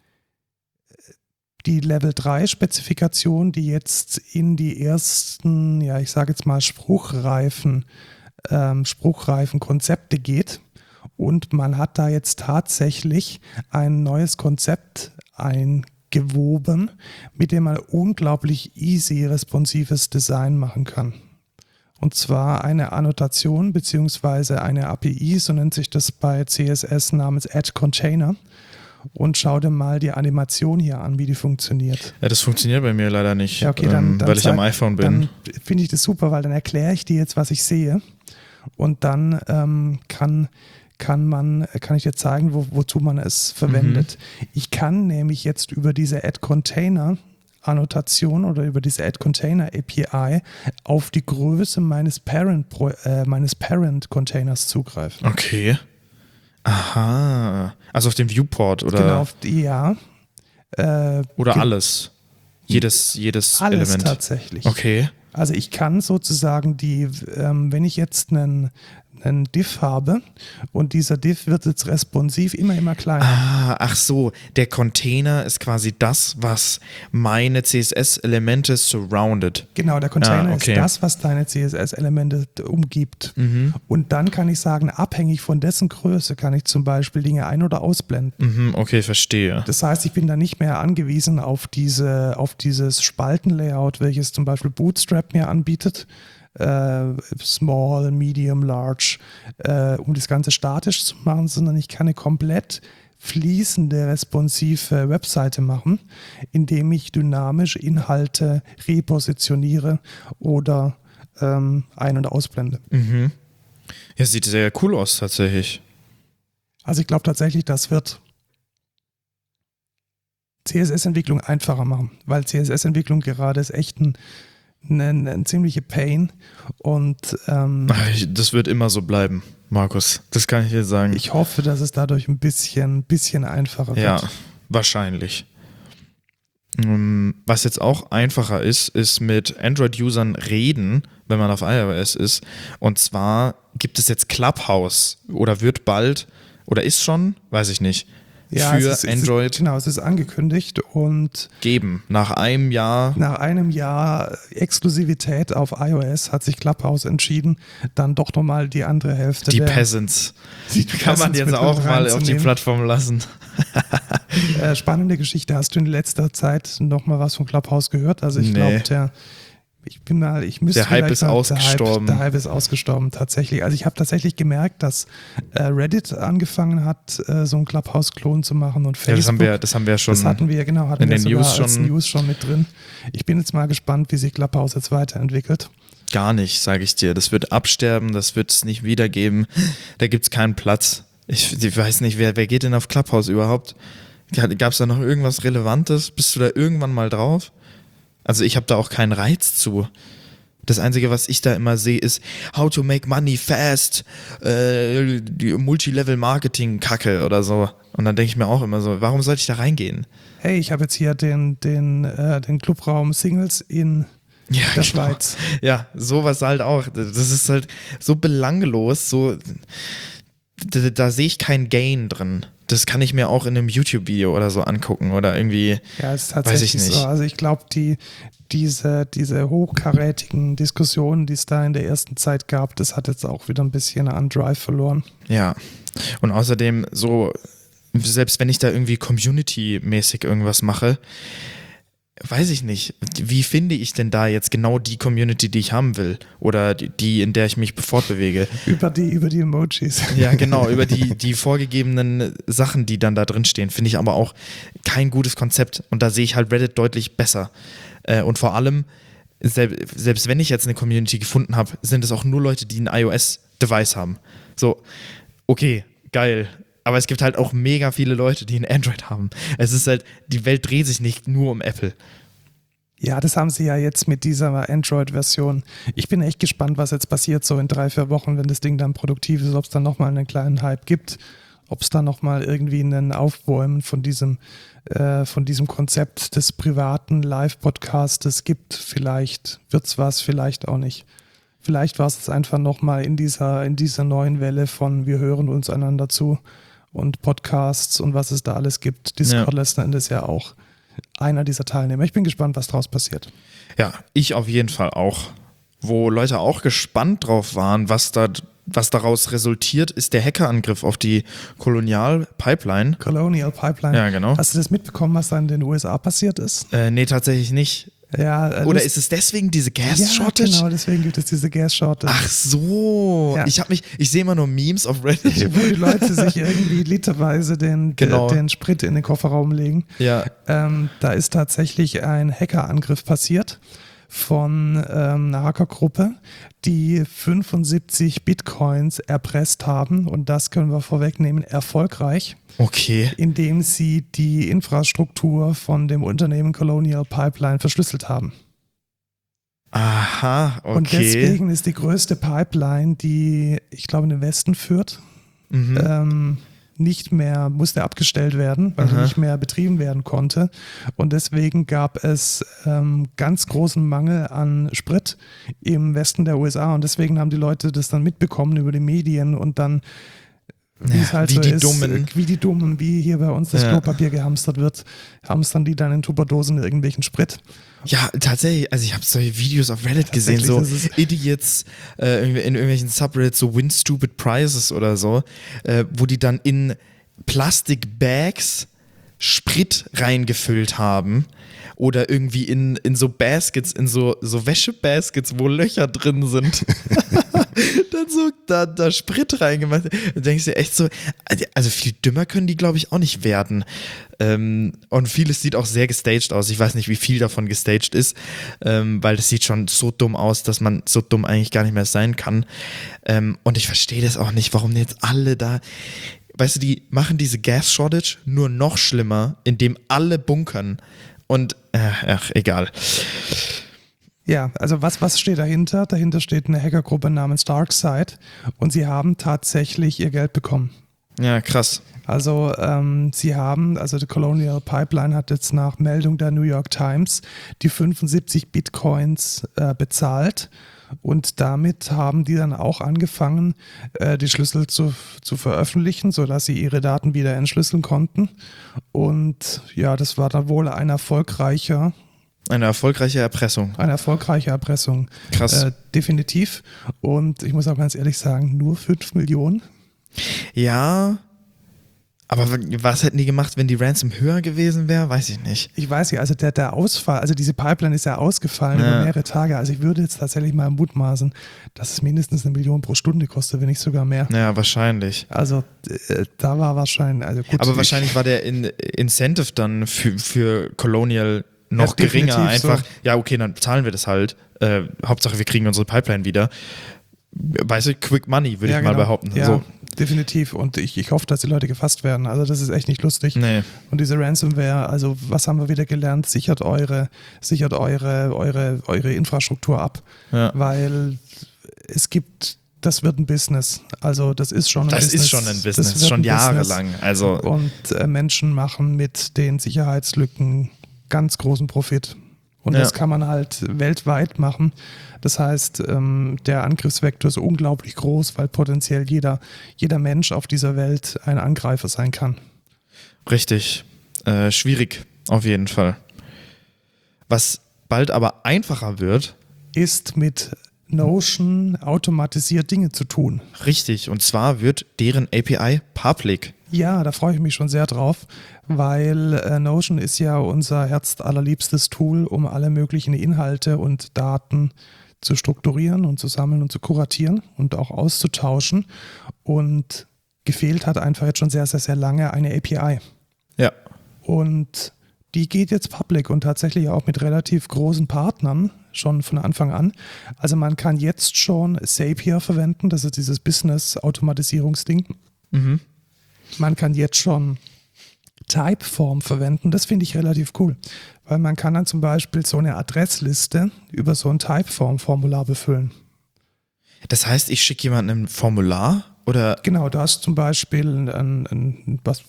die Level drei Spezifikation, die jetzt in die ersten, ja, ich sage jetzt mal spruchreifen, ähm, spruchreifen Konzepte geht. Und man hat da jetzt tatsächlich ein neues Konzept eingewoben, mit dem man unglaublich easy responsives Design machen kann. Und zwar eine Annotation bzw. eine A P I, so nennt sich das bei C S S namens Add Container. Und schau dir mal die Animation hier an, wie die funktioniert. Ja, das funktioniert bei mir leider nicht, ja, okay, dann, ähm, dann weil ich zeig, am iPhone bin. Dann finde ich das super, weil dann erkläre ich dir jetzt, was ich sehe. Und dann ähm, kann... kann man, kann ich dir zeigen, wo, wozu man es verwendet. Mhm. Ich kann nämlich jetzt über diese Add-Container-Annotation oder über diese Add-Container-A P I auf die Größe meines Parent, äh, meines Parent-Containers zugreifen. Okay. Aha. Also auf dem Viewport, oder? Genau, auf die, ja. Äh, oder ge- alles? Jedes, jedes alles Element? Alles tatsächlich. Okay. Also ich kann sozusagen die, ähm, wenn ich jetzt einen einen Diff habe und dieser Diff wird jetzt responsiv immer, immer kleiner. Ah, ach so, der Container ist quasi das, was meine C S S-Elemente surrounded. Genau, der Container ah, okay. ist das, was deine C S S-Elemente umgibt. Mhm. Und dann kann ich sagen, abhängig von dessen Größe kann ich zum Beispiel Dinge ein- oder ausblenden. Mhm, okay, verstehe. Das heißt, ich bin da nicht mehr angewiesen auf, diese, auf dieses Spaltenlayout, welches zum Beispiel Bootstrap mir anbietet. Uh, small, medium, large, uh, um das Ganze statisch zu machen, sondern ich kann eine komplett fließende, responsive Webseite machen, indem ich dynamisch Inhalte repositioniere oder ähm, ein- und ausblende. Mhm. Ja, sieht sehr cool aus tatsächlich. Also ich glaube tatsächlich, das wird C S S-Entwicklung einfacher machen, weil C S S-Entwicklung gerade ist echt ein, ein, ein ziemliche Pain und ähm, Ach, ich, das wird immer so bleiben, Markus. Das kann ich dir sagen. ich hoffe, dass es dadurch ein bisschen, bisschen einfacher wird. Ja, wahrscheinlich. Was jetzt auch einfacher ist, ist mit Android-Usern reden, wenn man auf iOS ist. Und zwar gibt es jetzt Clubhouse oder wird bald oder ist schon, weiß ich nicht, Ja, für es ist, Android es ist, genau, es ist angekündigt und geben. Nach einem Jahr. nach einem Jahr Exklusivität auf iOS hat sich Clubhouse entschieden, dann doch nochmal die andere Hälfte Die der Peasants. die Kann man Peasants jetzt mit auch mal auf die reinzunehmen. Plattform lassen. Äh, spannende Geschichte. Hast du in letzter Zeit noch mal was von Clubhouse gehört? Also ich Nee. glaube, der ich bin mal, ich müsste Der Hype vielleicht ist mal- ausgestorben. Der Hype, der Hype ist ausgestorben, tatsächlich. Also ich habe tatsächlich gemerkt, dass äh, Reddit angefangen hat, äh, so einen Clubhouse-Klon zu machen und Ja, Facebook. das haben wir, das haben wir schon. Das hatten wir, genau, hatten in wir den sogar News als schon- News schon mit drin. Ich bin jetzt mal gespannt, wie sich Clubhouse jetzt weiterentwickelt. Gar nicht, sage ich dir. Das wird absterben, das wird es nicht wiedergeben. Da gibt es keinen Platz. Ich, ich weiß nicht, wer, wer geht denn auf Clubhouse überhaupt? Gab es da noch irgendwas Relevantes? Bist du da irgendwann mal drauf? Also ich habe da auch keinen Reiz zu. Das Einzige, was ich da immer sehe, ist How to make money fast, äh, die Multilevel-Marketing-Kacke oder so. Und dann denke ich mir auch immer so, warum sollte ich da reingehen? Hey, ich habe jetzt hier den, den, äh, den Clubraum Singles in Ja, der genau. Schweiz. Ja, sowas halt auch. Das ist halt so belanglos, so da, da sehe ich keinen Gain drin. Das kann ich mir auch in einem YouTube-Video oder so angucken oder irgendwie, Ja, es ist weiß tatsächlich ich nicht. so. Also ich glaube, die, diese, diese hochkarätigen Diskussionen, die es da in der ersten Zeit gab, das hat jetzt auch wieder ein bisschen an Drive verloren. Ja. Und außerdem so, selbst wenn ich da irgendwie Community-mäßig irgendwas mache, weiß ich nicht, wie finde ich denn da jetzt genau die Community, die ich haben will oder die, die in der ich mich fortbewege? Über die, über die Emojis. Ja, genau, über die, die vorgegebenen Sachen, die dann da drin stehen, finde ich aber auch kein gutes Konzept. Und da sehe ich halt Reddit deutlich besser. Äh, und vor allem, sel- selbst wenn ich jetzt eine Community gefunden habe, sind es auch nur Leute, die ein iOS-Device haben. So, okay, geil. Aber es gibt halt auch mega viele Leute, die ein Android haben. Es ist halt, die Welt dreht sich nicht nur um Apple. Ja, das haben sie ja jetzt mit dieser Android-Version. Ich bin echt gespannt, was jetzt passiert, so in drei, vier Wochen, wenn das Ding dann produktiv ist, ob es dann nochmal einen kleinen Hype gibt, ob es dann nochmal irgendwie einen Aufbäumen von diesem, äh, von diesem Konzept des privaten Live-Podcastes gibt. Vielleicht wird es was, vielleicht auch nicht. Vielleicht war es jetzt einfach nochmal in dieser, in dieser neuen Welle von wir hören uns einander zu und Podcasts und was es da alles gibt. Discord letzten Endes ja auch einer dieser Teilnehmer. Ich bin gespannt, was draus passiert. Ja, ich auf jeden Fall auch. Wo Leute auch gespannt drauf waren, was da, was daraus resultiert, ist der Hackerangriff auf die Colonial Pipeline. Colonial Pipeline. Ja, genau. Hast du das mitbekommen, was da in den U S A passiert ist? Äh, nee, tatsächlich nicht. Ja, äh, Oder lust- ist es deswegen diese Gas ja, Shortage? genau, deswegen gibt es diese Gas Shortage. Ach so. Ja. Ich habe mich, ich sehe immer nur Memes auf Reddit. Wo die Leute sich irgendwie literweise den, Genau. den Sprit in den Kofferraum legen. Ja. Ähm, da ist tatsächlich ein Hackerangriff passiert von ähm, einer Hackergruppe, die fünfundsiebzig Bitcoins erpresst haben und das können wir vorwegnehmen, erfolgreich, Okay. indem sie die Infrastruktur von dem Unternehmen Colonial Pipeline verschlüsselt haben. Aha, okay. Und deswegen ist die größte Pipeline, die, ich glaube, in den Westen führt, Mhm. ähm, nicht mehr, musste abgestellt werden, weil sie Aha. nicht mehr betrieben werden konnte. Und deswegen gab es ähm, ganz großen Mangel an Sprit im Westen der U S A. Und deswegen haben die Leute das dann mitbekommen über die Medien und dann, wie Ja, es halt wie so die ist, Dummen. wie die Dummen, wie hier bei uns das Ja. Klopapier gehamstert wird, hamstern die dann in Tupperdosen irgendwelchen Sprit. Ja, tatsächlich, also ich habe solche Videos auf Reddit gesehen, so Tatsächlich, das ist- Idiots äh, irgendwie in irgendwelchen Subreddits, so Win Stupid Prizes oder so, äh, wo die dann in Plastikbags Sprit reingefüllt haben oder irgendwie in, in so Baskets, in so, so Wäschebaskets, wo Löcher drin sind. dann so da, da Sprit reingemacht. Du denkst dir echt so, also viel dümmer können die, glaube ich, auch nicht werden. Ähm, und vieles sieht auch sehr gestaged aus. Ich weiß nicht, wie viel davon gestaged ist, ähm, weil das sieht schon so dumm aus, dass man so dumm eigentlich gar nicht mehr sein kann. Ähm, und ich verstehe das auch nicht, warum jetzt alle da, weißt du, die machen diese Gas Shortage nur noch schlimmer, indem alle bunkern. Und, äh, ach, egal. Ja, also was, was steht dahinter? Dahinter steht eine Hackergruppe namens DarkSide und sie haben tatsächlich ihr Geld bekommen. Ja, krass. Also ähm, sie haben, also die Colonial Pipeline hat jetzt nach Meldung der New York Times die fünfundsiebzig Bitcoins äh, bezahlt und damit haben die dann auch angefangen, äh, die Schlüssel zu, zu veröffentlichen, sodass sie ihre Daten wieder entschlüsseln konnten. Und ja, das war dann wohl ein erfolgreicher Eine erfolgreiche Erpressung. Eine erfolgreiche Erpressung. Krass. Äh, definitiv. Und ich muss auch ganz ehrlich sagen, nur fünf Millionen. Ja, aber was hätten die gemacht, wenn die Ransom höher gewesen wäre? Weiß ich nicht. Ich weiß nicht, also der, der Ausfall, also diese Pipeline ist ja ausgefallen Ja. über mehrere Tage. Also ich würde jetzt tatsächlich mal mutmaßen, dass es mindestens eine Million pro Stunde kostet, wenn nicht sogar mehr. Ja, wahrscheinlich. Also äh, da war wahrscheinlich, also gut. Aber wahrscheinlich war der In- Incentive dann für, für Colonial noch Ja, geringer. definitiv Einfach, so. ja, okay, dann zahlen wir das halt. Äh, Hauptsache, wir kriegen unsere Pipeline wieder. Weißt du, Quick Money, würde ja, ich mal genau. behaupten. Ja, So. definitiv. Und ich, ich hoffe, dass die Leute gefasst werden. Also das ist echt nicht lustig. Nee. Und diese Ransomware, also was haben wir wieder gelernt? Sichert eure, sichert eure, eure, eure Infrastruktur ab. Ja. Weil es gibt, das wird ein Business. Also das ist schon ein Das Business. ist schon ein Das Business, wird schon ein Business. jahrelang. Also, Und äh, Menschen machen mit den Sicherheitslücken ganz großen Profit. Und Ja. das kann man halt weltweit machen. Das heißt, ähm, der Angriffsvektor ist unglaublich groß, weil potenziell jeder, jeder Mensch auf dieser Welt ein Angreifer sein kann. richtig. Äh, schwierig, auf jeden Fall. Was bald aber einfacher wird, Ist mit Notion automatisiert Dinge zu tun. richtig, und zwar wird deren A P I public. Ja, da freue ich mich schon sehr drauf, weil äh, Notion ist ja unser herzallerliebstes Tool, um alle möglichen Inhalte und Daten zu strukturieren und zu sammeln und zu kuratieren und auch auszutauschen. Und gefehlt hat einfach jetzt schon sehr, sehr, sehr lange eine A P I. Ja. Und die geht jetzt public und tatsächlich auch mit relativ großen Partnern schon von Anfang an. Also man kann jetzt schon Zapier verwenden, das ist dieses Business-Automatisierungsding. Mhm. Man kann jetzt schon Typeform verwenden. Das finde ich relativ cool, weil man kann dann zum Beispiel so eine Adressliste über so ein Typeform-Formular befüllen. Das heißt, ich schicke jemandem ein Formular oder Genau, du hast zum Beispiel ein, ein was,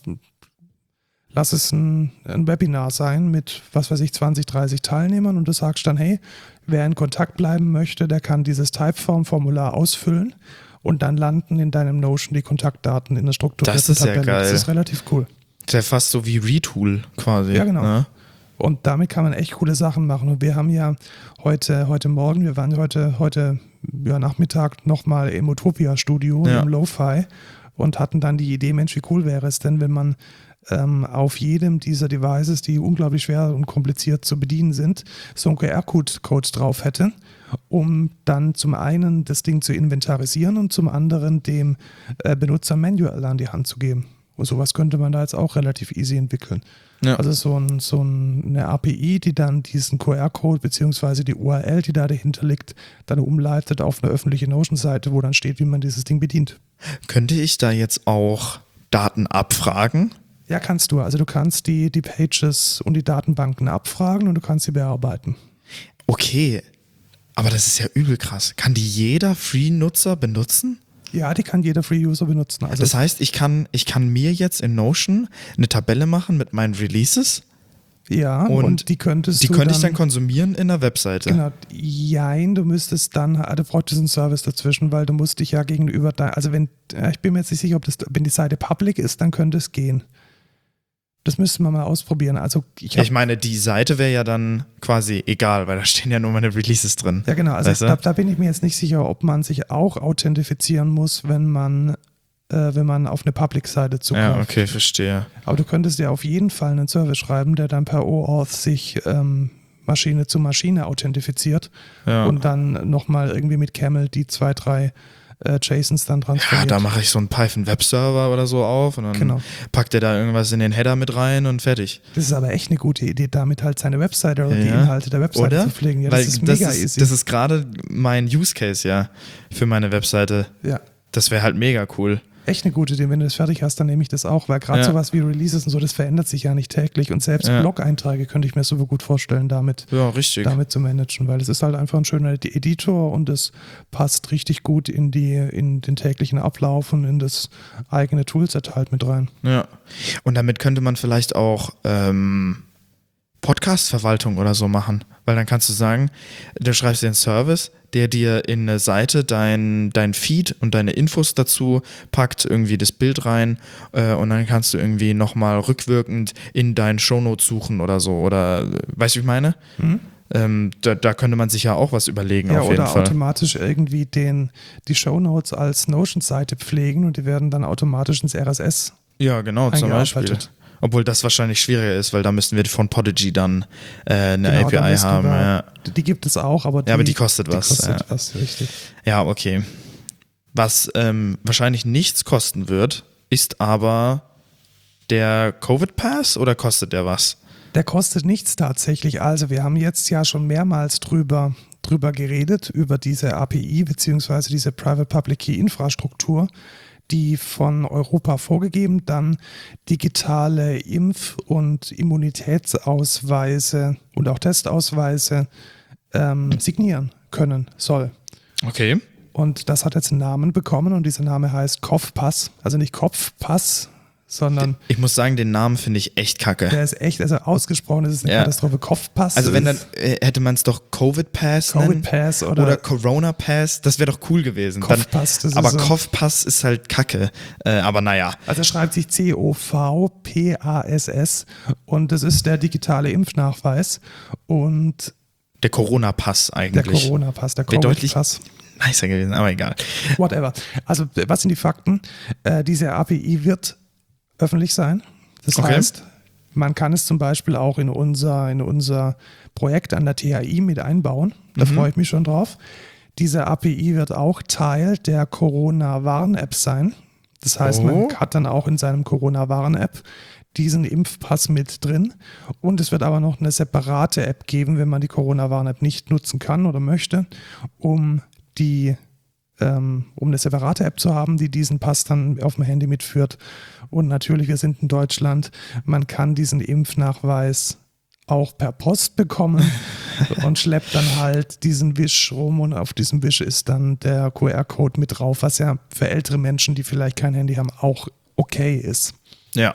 lass es ein, ein Webinar sein mit, was weiß ich, zwanzig, dreißig Teilnehmern und du sagst dann, hey, wer in Kontakt bleiben möchte, der kann dieses Typeform-Formular ausfüllen und dann landen in deinem Notion die Kontaktdaten in der strukturierten Das ist ja Tabelle. geil. Das ist relativ cool. ist ja fast so wie Retool quasi. Ja, genau. Ne? Und damit kann man echt coole Sachen machen. Und wir haben ja heute, heute Morgen, wir waren heute, heute ja, Nachmittag nochmal im Utopia-Studio, Ja. im Lo-Fi und hatten dann die Idee, Mensch, wie cool wäre es denn, wenn man ähm, auf jedem dieser Devices, die unglaublich schwer und kompliziert zu bedienen sind, so einen Q R-Code drauf hätte, um dann zum einen das Ding zu inventarisieren und zum anderen dem äh, Benutzer manuell an die Hand zu geben. Und sowas könnte man da jetzt auch relativ easy entwickeln. Ja. Also so, ein, so ein, eine A P I, die dann diesen Q R-Code beziehungsweise die U R L, die da dahinter liegt, dann umleitet auf eine öffentliche Notion-Seite, wo dann steht, wie man dieses Ding bedient. Könnte ich da jetzt auch Daten abfragen? Ja, kannst du. Also du kannst die, die Pages und die Datenbanken abfragen und du kannst sie bearbeiten. Okay, aber das ist ja übel krass. Kann die jeder Free-Nutzer benutzen? Ja, die kann jeder Free-User benutzen. Also Das heißt, ich kann, ich kann mir jetzt in Notion eine Tabelle machen mit meinen Releases. ja, und und, die könntest Die du könnte dann, ich dann konsumieren in der Webseite. Genau, jein, du müsstest dann, ah, du bräuchtest einen Service dazwischen, weil du musst dich ja gegenüber, da, also wenn, ja, ich bin mir jetzt nicht sicher, ob das, wenn die Seite public ist, dann könnte es gehen. Das müssten wir mal ausprobieren. Also ich, hab, Ich meine, die Seite wäre ja dann quasi egal, weil da stehen ja nur meine Releases drin. ja genau, also Weißt du? da, da bin ich mir jetzt nicht sicher, ob man sich auch authentifizieren muss, wenn man, äh, wenn man auf eine Public-Seite zugreift. Ja, okay, verstehe. Aber du könntest ja auf jeden Fall einen Service schreiben, der dann per OAuth sich ähm, Maschine zu Maschine authentifiziert Ja. und dann nochmal irgendwie mit Camel die zwei, drei äh, JSONs dann Ja, transferiert. da mache ich so einen Python-Webserver oder so auf und dann Genau. packt er da irgendwas in den Header mit rein und fertig. Das ist aber echt eine gute Idee, damit halt seine Webseite oder die Ja. Inhalte der Webseite Oder? zu pflegen. Ja, Weil das ist das mega ist, easy. Das ist gerade mein Use Case, ja, für meine Webseite. ja. Das wäre halt mega cool. Echt eine gute Idee. Wenn du das fertig hast, dann nehme ich das auch, weil gerade Ja. sowas wie Releases und so, das verändert sich ja nicht täglich und selbst Ja. Blog-Einträge könnte ich mir super gut vorstellen, damit, Ja, richtig. damit zu managen, weil es ist halt einfach ein schöner Editor und es passt richtig gut in, die, in den täglichen Ablauf und in das eigene Toolset halt mit rein. Ja. Und damit könnte man vielleicht auch ähm, Podcast-Verwaltung oder so machen, weil dann kannst du sagen, du schreibst dir einen Service, der dir in eine Seite dein, dein Feed und deine Infos dazu packt, irgendwie das Bild rein äh, und dann kannst du irgendwie nochmal rückwirkend in deinen Shownotes suchen oder so oder, weißt du, wie ich meine? Mhm. Ähm, da, da könnte man sich ja auch was überlegen Ja, auf jeden oder Fall. automatisch irgendwie den, die Shownotes als Notion-Seite pflegen und die werden dann automatisch ins R S S. Ja, genau, zum Beispiel. eingearbeitet. Obwohl das wahrscheinlich schwieriger ist, weil da müssten wir von Podigy dann äh, eine Genau, A P da I müssten haben. wir- Ja. Die gibt es auch, aber die, Ja, aber die kostet was, Die kostet ja. was, richtig. ja, okay. Was ähm, wahrscheinlich nichts kosten wird, ist aber der Covid Pass oder kostet der was? Der kostet nichts tatsächlich. Also wir haben jetzt ja schon mehrmals drüber, drüber geredet, über diese A P I beziehungsweise diese Private Public Key Infrastruktur, die von Europa vorgegeben dann digitale Impf- und Immunitätsausweise und auch Testausweise ähm, signieren können soll. Okay. Und das hat jetzt einen Namen bekommen und dieser Name heißt Kopfpass. Also nicht Kopfpass, sondern Ich muss sagen, den Namen finde ich echt kacke. der ist echt, also ausgesprochen ist es eine Ja. Katastrophe. Kopfpass. Also wenn dann ist äh, hätte man es doch Covid Pass Covid nennen Pass oder, oder Corona Pass, das wäre doch cool gewesen. Kopfpass, das Dann, aber ist so. Kopfpass ist halt kacke. Äh, aber naja. Also er schreibt sich C O V P A S S und das ist der digitale Impfnachweis und Der Corona-Pass der eigentlich. Corona-Pass, der Wäre deutlich Covid-Pass. nicer gewesen, aber egal. Whatever. Also was sind die Fakten? Äh, diese A P I wird öffentlich sein. Das Okay. heißt, man kann es zum Beispiel auch in unser, in unser Projekt an der T H I mit einbauen. Da Mhm. freue ich mich schon drauf. Diese A P I wird auch Teil der Corona-Warn-App sein. Das heißt, Oh. man hat dann auch in seinem Corona-Warn-App diesen Impfpass mit drin. Und es wird aber noch eine separate App geben, wenn man die Corona-Warn-App nicht nutzen kann oder möchte, um die ähm, um eine separate App zu haben, die diesen Pass dann auf dem Handy mitführt. Und natürlich, wir sind in Deutschland, man kann diesen Impfnachweis auch per Post bekommen und schleppt dann halt diesen Wisch rum und auf diesem Wisch ist dann der Q R-Code mit drauf, was ja für ältere Menschen, die vielleicht kein Handy haben, auch okay ist. Ja.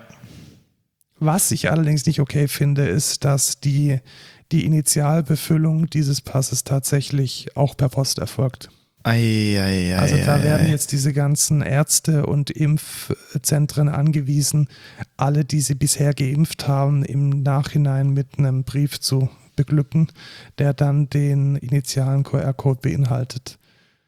Was ich allerdings nicht okay finde, ist, dass die, die Initialbefüllung dieses Passes tatsächlich auch per Post erfolgt. Ei, ei, ei, Also da ei, werden ei. jetzt diese ganzen Ärzte und Impfzentren angewiesen, alle, die sie bisher geimpft haben, im Nachhinein mit einem Brief zu beglücken, der dann den initialen Q R-Code beinhaltet.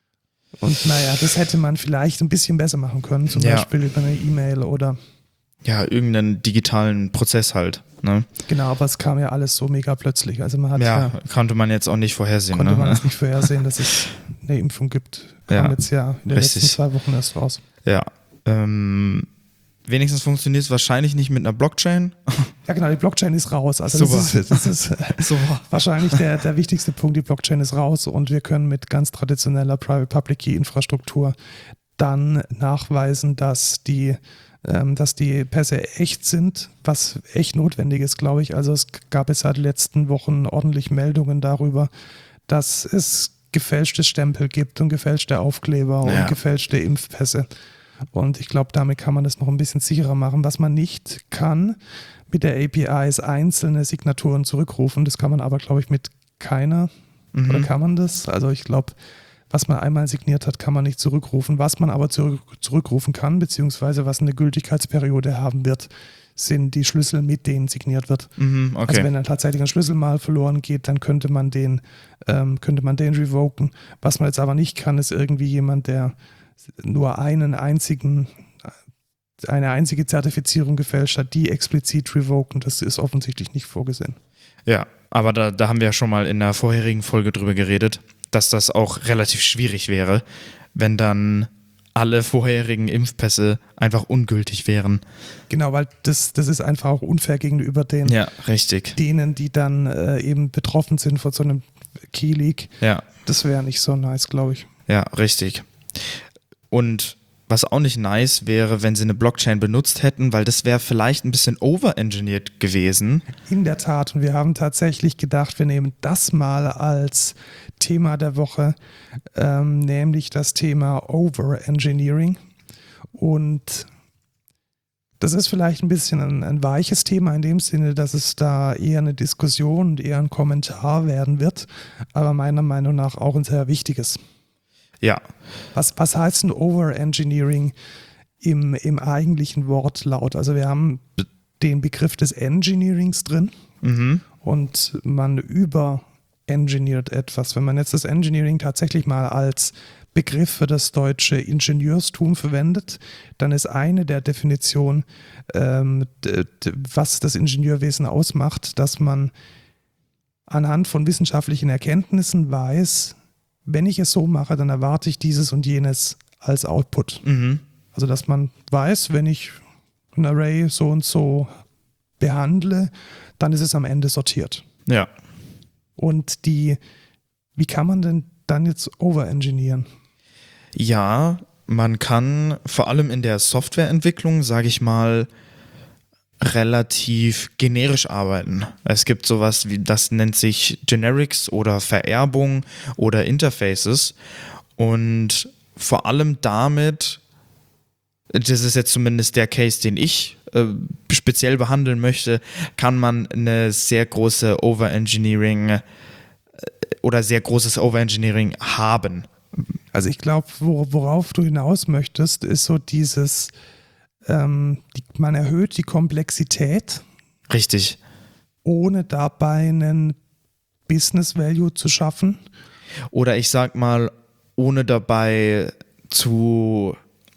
Und naja, das hätte man vielleicht ein bisschen besser machen können, zum Ja. Beispiel über eine E-Mail oder Ja, irgendeinen digitalen Prozess halt. Ne? genau, aber es kam ja alles so mega plötzlich. Also man hat Ja, ja, konnte man jetzt auch nicht vorhersehen. konnte man Ne? es nicht vorhersehen, dass es eine Impfung gibt. Kam Ja, jetzt ja in den richtig. letzten zwei Wochen erst raus. Ja. Ähm, wenigstens funktioniert es wahrscheinlich nicht mit einer Blockchain. Ja genau, die Blockchain ist raus. Also Super. das ist, das ist So. wahrscheinlich der, der wichtigste Punkt, die Blockchain ist raus und wir können mit ganz traditioneller Private Public Key Infrastruktur dann nachweisen, dass die, ähm, dass die Pässe echt sind, was echt notwendig ist, glaube ich. Also es gab es seit den letzten Wochen ordentlich Meldungen darüber, dass es gefälschte Stempel gibt und gefälschte Aufkleber Ja. und gefälschte Impfpässe. Und ich glaube, damit kann man das noch ein bisschen sicherer machen. Was man nicht kann mit der A P I ist einzelne Signaturen zurückrufen. Das kann man aber, glaube ich, mit keiner. Mhm. Oder kann man das? Also ich glaube, was man einmal signiert hat, kann man nicht zurückrufen. Was man aber zurück, zurückrufen kann, beziehungsweise was eine Gültigkeitsperiode haben wird, sind die Schlüssel, mit denen signiert wird. Mhm, okay. Also wenn dann tatsächlich ein Schlüssel mal verloren geht, dann könnte man den, ähm, könnte man den revoken. Was man jetzt aber nicht kann, ist irgendwie jemand, der nur einen einzigen eine einzige Zertifizierung gefälscht hat, die explizit revoken. Das ist offensichtlich nicht vorgesehen. Ja, aber da, da haben wir ja schon mal in der vorherigen Folge drüber geredet, dass das auch relativ schwierig wäre, wenn dann alle vorherigen Impfpässe einfach ungültig wären. Genau, weil das, das ist einfach auch unfair gegenüber den, ja, richtig. denen, die dann äh, eben betroffen sind von so einem Key-Leak. Ja. Das wäre nicht so nice, glaube ich. Ja, richtig. Und was auch nicht nice wäre, wenn sie eine Blockchain benutzt hätten, weil das wäre vielleicht ein bisschen overengineert gewesen. In der Tat. Und wir haben tatsächlich gedacht, wir nehmen das mal als Thema der Woche, ähm, nämlich das Thema Overengineering. Und das ist vielleicht ein bisschen ein, ein weiches Thema in dem Sinne, dass es da eher eine Diskussion und eher ein Kommentar werden wird, aber meiner Meinung nach auch ein sehr wichtiges. Ja. Was, was heißt ein Overengineering im, im eigentlichen Wortlaut? Also wir haben den Begriff des Engineerings drin Mhm. und man überengineert etwas. Wenn man jetzt das Engineering tatsächlich mal als Begriff für das deutsche Ingenieurstum verwendet, dann ist eine der Definitionen, ähm, d- d- was das Ingenieurwesen ausmacht, dass man anhand von wissenschaftlichen Erkenntnissen weiß, wenn ich es so mache, dann erwarte ich dieses und jenes als Output. Mhm. Also dass man weiß, wenn ich ein Array so und so behandle, dann ist es am Ende sortiert. Ja. Und die, wie kann man denn dann jetzt overengineeren? Ja, man kann vor allem in der Softwareentwicklung, sage ich mal, relativ generisch arbeiten. Es gibt sowas wie, das nennt sich Generics oder Vererbung oder Interfaces und vor allem damit, das ist jetzt zumindest der Case, den ich äh, speziell behandeln möchte, kann man eine sehr große Overengineering äh, oder sehr großes Overengineering haben. Also ich glaube, worauf du hinaus möchtest, ist so dieses, ähm, die, man erhöht die Komplexität, Richtig. ohne dabei einen Business Value zu schaffen. Oder ich sag mal, ohne dabei zu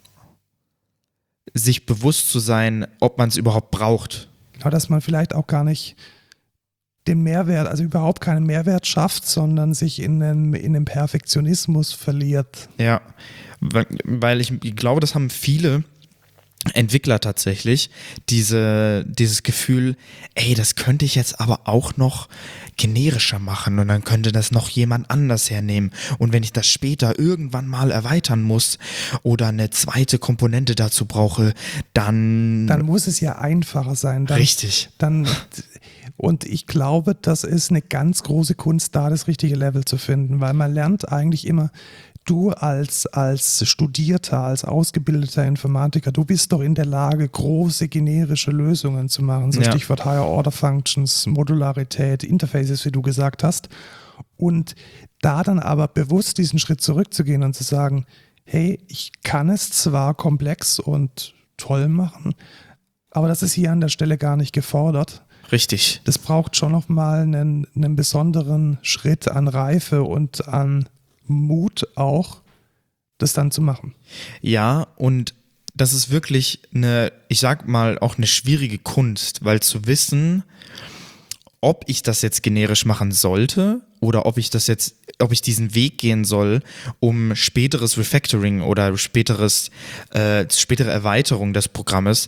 sich bewusst zu sein, ob man es überhaupt braucht. Genau, dass man vielleicht auch gar nicht den Mehrwert, also überhaupt keinen Mehrwert schafft, sondern sich in einem, in einem Perfektionismus verliert. Ja, weil, weil ich, ich glaube, das haben viele Entwickler tatsächlich, diese, dieses Gefühl, ey, das könnte ich jetzt aber auch noch generischer machen und dann könnte das noch jemand anders hernehmen. Und wenn ich das später irgendwann mal erweitern muss oder eine zweite Komponente dazu brauche, dann... Dann muss es ja einfacher sein. Dann, Richtig. Dann, und ich glaube, das ist eine ganz große Kunst, da das richtige Level zu finden, weil man lernt eigentlich immer, du als, als Studierter, als ausgebildeter Informatiker, du bist doch in der Lage, große generische Lösungen zu machen. So Ja. Stichwort Higher Order Functions, Modularität, Interfaces, wie du gesagt hast. Und da dann aber bewusst diesen Schritt zurückzugehen und zu sagen, hey, ich kann es zwar komplex und toll machen, aber das ist hier an der Stelle gar nicht gefordert. Richtig. Das braucht schon nochmal einen, einen besonderen Schritt an Reife und an Mut auch, das dann zu machen. Ja, und das ist wirklich eine, ich sag mal, auch eine schwierige Kunst, weil zu wissen, ob ich das jetzt generisch machen sollte oder ob ich das jetzt, ob ich diesen Weg gehen soll, um späteres Refactoring oder späteres, äh, spätere Erweiterung des Programmes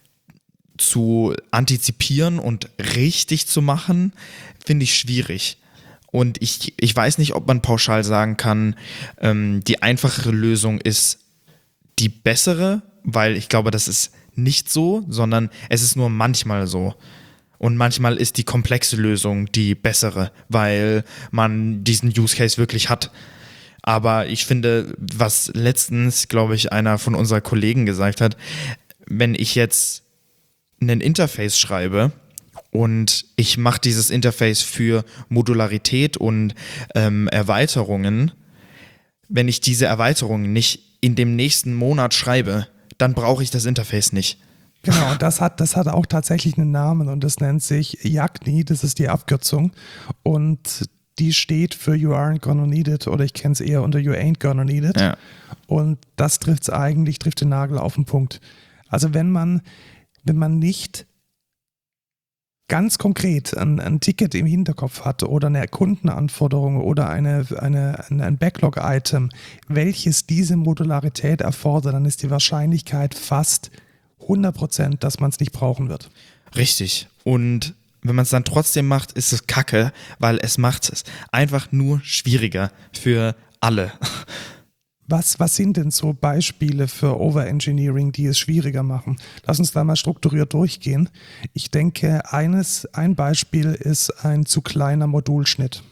zu antizipieren und richtig zu machen, finde ich schwierig. Und ich, ich weiß nicht, ob man pauschal sagen kann, ähm, die einfachere Lösung ist die bessere, weil ich glaube, das ist nicht so, sondern es ist nur manchmal so. Und manchmal ist die komplexe Lösung die bessere, weil man diesen Use Case wirklich hat. Aber ich finde, was letztens, glaube ich, einer von unserer Kollegen gesagt hat, wenn ich jetzt ein Interface schreibe, und ich mache dieses Interface für Modularität und ähm, Erweiterungen. Wenn ich diese Erweiterungen nicht in dem nächsten Monat schreibe, dann brauche ich das Interface nicht. Genau, das hat, das hat auch tatsächlich einen Namen und das nennt sich Y A C N I, das ist die Abkürzung. Und die steht für You aren't gonna need it oder ich kenne es eher unter You ain't gonna need it. Ja. Und das trifft es eigentlich, trifft den Nagel auf den Punkt. Also wenn man, wenn man nicht ganz konkret ein, ein Ticket im Hinterkopf hat oder eine Kundenanforderung oder eine, eine, ein Backlog-Item, welches diese Modularität erfordert, dann ist die Wahrscheinlichkeit fast hundert Prozent, dass man es nicht brauchen wird. Richtig. Und wenn man es dann trotzdem macht, ist es kacke, weil es macht es einfach nur schwieriger für alle. Was, was sind denn so Beispiele für Overengineering, die es schwieriger machen? Lass uns da mal strukturiert durchgehen. Ich denke, eines, ein Beispiel ist ein zu kleiner Modulschnitt.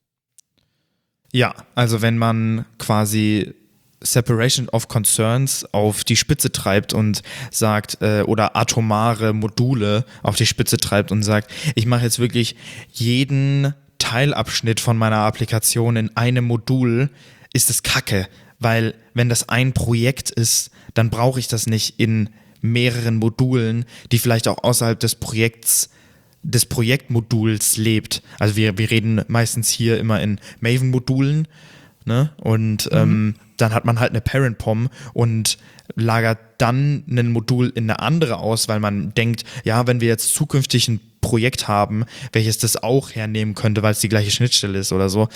Ja, also wenn man quasi Separation of Concerns auf die Spitze treibt und sagt, äh, oder atomare Module auf die Spitze treibt und sagt, ich mache jetzt wirklich jeden Teilabschnitt von meiner Applikation in einem Modul, ist es kacke. Weil wenn das ein Projekt ist, dann brauche ich das nicht in mehreren Modulen, die vielleicht auch außerhalb des Projekts, des Projektmoduls lebt. Also wir, wir reden meistens hier immer in Maven-Modulen, ne? Und mhm. ähm, dann hat man halt eine Parent-P O M und lagert dann ein Modul in eine andere aus, weil man denkt, ja, wenn wir jetzt zukünftig ein Projekt haben, welches das auch hernehmen könnte, weil es die gleiche Schnittstelle ist oder so.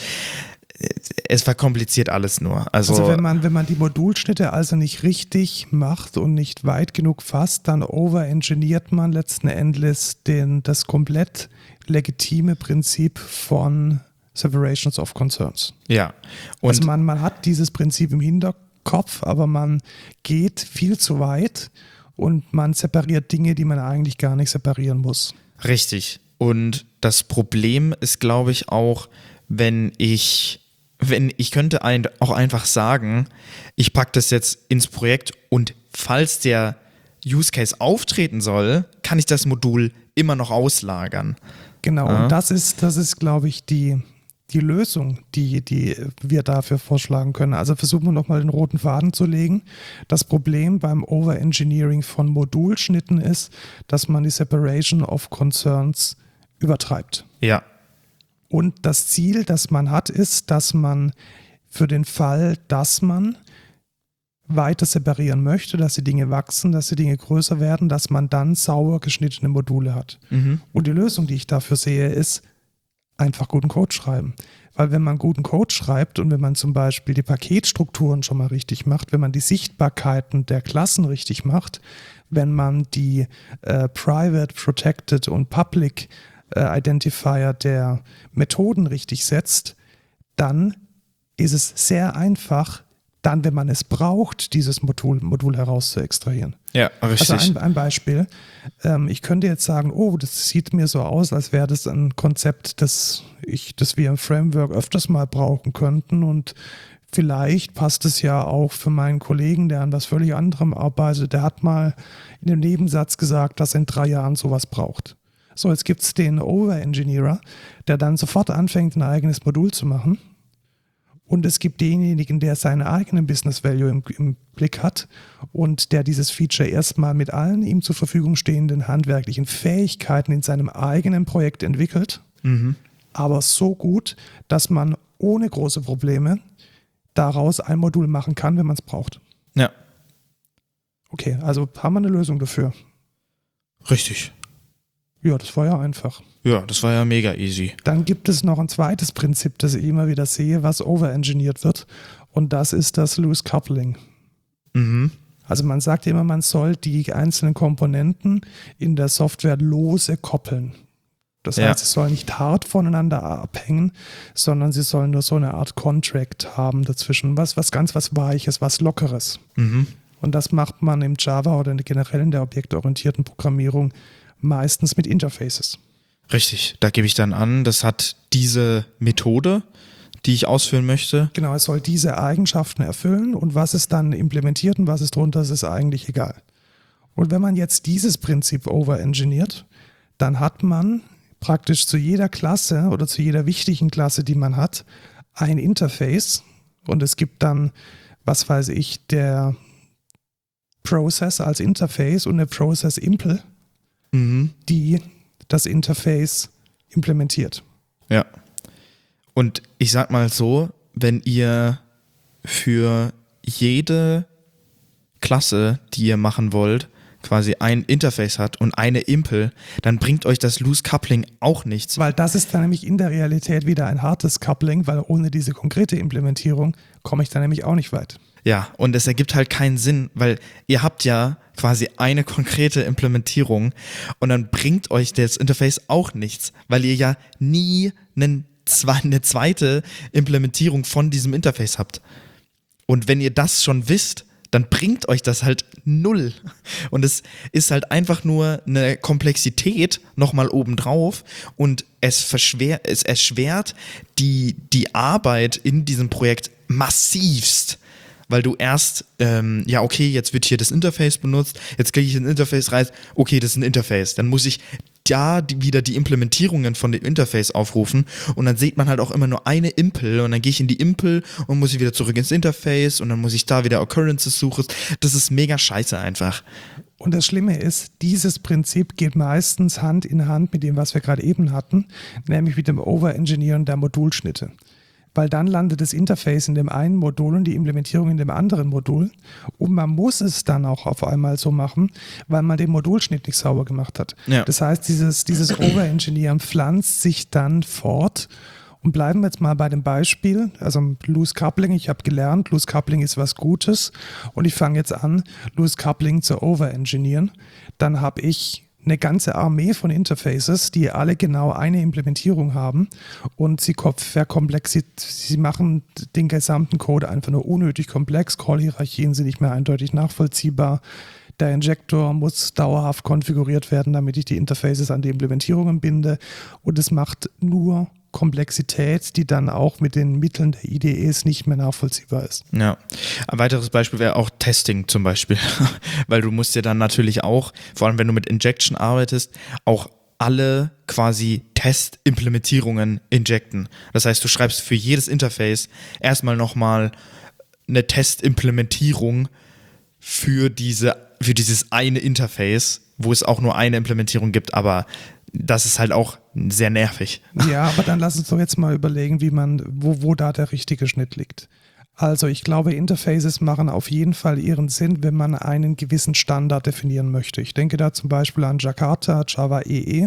Es verkompliziert alles nur. Also, also wenn man, wenn man die Modulschnitte also nicht richtig macht und nicht weit genug fasst, dann overengineert man letzten Endes den, das komplett legitime Prinzip von Separations of Concerns. Ja. Und also man, man hat dieses Prinzip im Hinterkopf, aber man geht viel zu weit und man separiert Dinge, die man eigentlich gar nicht separieren muss. Richtig. Und das Problem ist, glaube ich, auch, wenn ich Wenn ich könnte ein, auch einfach sagen, ich packe das jetzt ins Projekt und falls der Use Case auftreten soll, kann ich das Modul immer noch auslagern. Genau, ja. Und das ist, das ist, glaube ich, die, die Lösung, die, die wir dafür vorschlagen können. Also versuchen wir nochmal den roten Faden zu legen. Das Problem beim Overengineering von Modulschnitten ist, dass man die Separation of Concerns übertreibt. Ja. Und das Ziel, das man hat, ist, dass man für den Fall, dass man weiter separieren möchte, dass die Dinge wachsen, dass die Dinge größer werden, dass man dann sauber geschnittene Module hat. Mhm. Und die Lösung, die ich dafür sehe, ist einfach guten Code schreiben. Weil wenn man guten Code schreibt und wenn man zum Beispiel die Paketstrukturen schon mal richtig macht, wenn man die Sichtbarkeiten der Klassen richtig macht, wenn man die äh, Private, Protected und Public Identifier der Methoden richtig setzt, dann ist es sehr einfach, dann, wenn man es braucht, dieses Modul, Modul heraus zu extrahieren. Ja, richtig. Also ein, ein Beispiel. Ähm, ich könnte jetzt sagen, oh, das sieht mir so aus, als wäre das ein Konzept, das, ich, das wir im Framework öfters mal brauchen könnten und vielleicht passt es ja auch für meinen Kollegen, der an was völlig anderem arbeitet. Der hat mal in dem Nebensatz gesagt, dass er in drei Jahren sowas braucht. So, jetzt gibt es den Overengineerer, der dann sofort anfängt, ein eigenes Modul zu machen. Und es gibt denjenigen, der seinen eigenen Business Value im, im Blick hat und der dieses Feature erstmal mit allen ihm zur Verfügung stehenden handwerklichen Fähigkeiten in seinem eigenen Projekt entwickelt. Mhm. Aber so gut, dass man ohne große Probleme daraus ein Modul machen kann, wenn man es braucht. Ja. Okay, also haben wir eine Lösung dafür. Richtig. Ja, das war ja einfach. Ja, das war ja mega easy. Dann gibt es noch ein zweites Prinzip, das ich immer wieder sehe, was overengineert wird. Und das ist das Loose Coupling. Mhm. Also man sagt immer, man soll die einzelnen Komponenten in der Software lose koppeln. Das heißt, ja. sie sollen nicht hart voneinander abhängen, sondern sie sollen nur so eine Art Contract haben dazwischen. Was, was ganz was Weiches, was Lockeres. Mhm. Und das macht man im Java oder generell in der objektorientierten Programmierung meistens mit Interfaces. Richtig, da gebe ich dann an, das hat diese Methode, die ich ausführen möchte. Genau, es soll diese Eigenschaften erfüllen und was es dann implementiert und was es drunter ist, ist eigentlich egal. Und wenn man jetzt dieses Prinzip overengineert, dann hat man praktisch zu jeder Klasse oder zu jeder wichtigen Klasse, die man hat, ein Interface und es gibt dann, was weiß ich, der Process als Interface und eine Process-Impl, mhm. die das Interface implementiert. Ja. Und ich sag mal so, wenn ihr für jede Klasse, die ihr machen wollt, quasi ein Interface hat und eine Impel, dann bringt euch das Loose Coupling auch nichts. Weil das ist dann nämlich in der Realität wieder ein hartes Coupling, weil ohne diese konkrete Implementierung komme ich dann nämlich auch nicht weit. Ja, und es ergibt halt keinen Sinn, weil ihr habt ja quasi eine konkrete Implementierung und dann bringt euch das Interface auch nichts, weil ihr ja nie einen, eine zweite Implementierung von diesem Interface habt. Und wenn ihr das schon wisst, dann bringt euch das halt null. Und es ist halt einfach nur eine Komplexität nochmal obendrauf und es, verschwer, es erschwert die, die Arbeit in diesem Projekt massivst. Weil du erst, ähm, ja okay, jetzt wird hier das Interface benutzt, jetzt klicke ich ins Interface rein, okay, das ist ein Interface. Dann muss ich da die, wieder die Implementierungen von dem Interface aufrufen und dann sieht man halt auch immer nur eine Impel und dann gehe ich in die Impel und muss ich wieder zurück ins Interface und dann muss ich da wieder Occurrences suchen. Das ist mega scheiße einfach. Und das Schlimme ist, dieses Prinzip geht meistens Hand in Hand mit dem, was wir gerade eben hatten, nämlich mit dem Overengineeren der Modulschnitte. Weil dann landet das Interface in dem einen Modul und die Implementierung in dem anderen Modul. Und man muss es dann auch auf einmal so machen, weil man den Modulschnitt nicht sauber gemacht hat. Ja. Das heißt, dieses, dieses Overengineeren pflanzt sich dann fort. Und bleiben wir jetzt mal bei dem Beispiel, also Loose Coupling. Ich habe gelernt, Loose Coupling ist was Gutes. Und ich fange jetzt an, Loose Coupling zu overengineeren. Dann habe ich eine ganze Armee von Interfaces, die alle genau eine Implementierung haben und sie verkomplexit, sie machen den gesamten Code einfach nur unnötig komplex, Call-Hierarchien sind nicht mehr eindeutig nachvollziehbar, der Injektor muss dauerhaft konfiguriert werden, damit ich die Interfaces an die Implementierungen binde und es macht nur Komplexität, die dann auch mit den Mitteln der I D Es nicht mehr nachvollziehbar ist. Ja, ein weiteres Beispiel wäre auch Testing zum Beispiel, weil du musst ja dann natürlich auch, vor allem wenn du mit Injection arbeitest, auch alle quasi Testimplementierungen injecten. Das heißt, du schreibst für jedes Interface erstmal nochmal eine Testimplementierung für diese, für dieses eine Interface, wo es auch nur eine Implementierung gibt, aber das ist halt auch sehr nervig. Ja, aber dann lass uns doch jetzt mal überlegen, wie man, wo, wo da der richtige Schnitt liegt. Also ich glaube, Interfaces machen auf jeden Fall ihren Sinn, wenn man einen gewissen Standard definieren möchte. Ich denke da zum Beispiel an Jakarta, Java E E.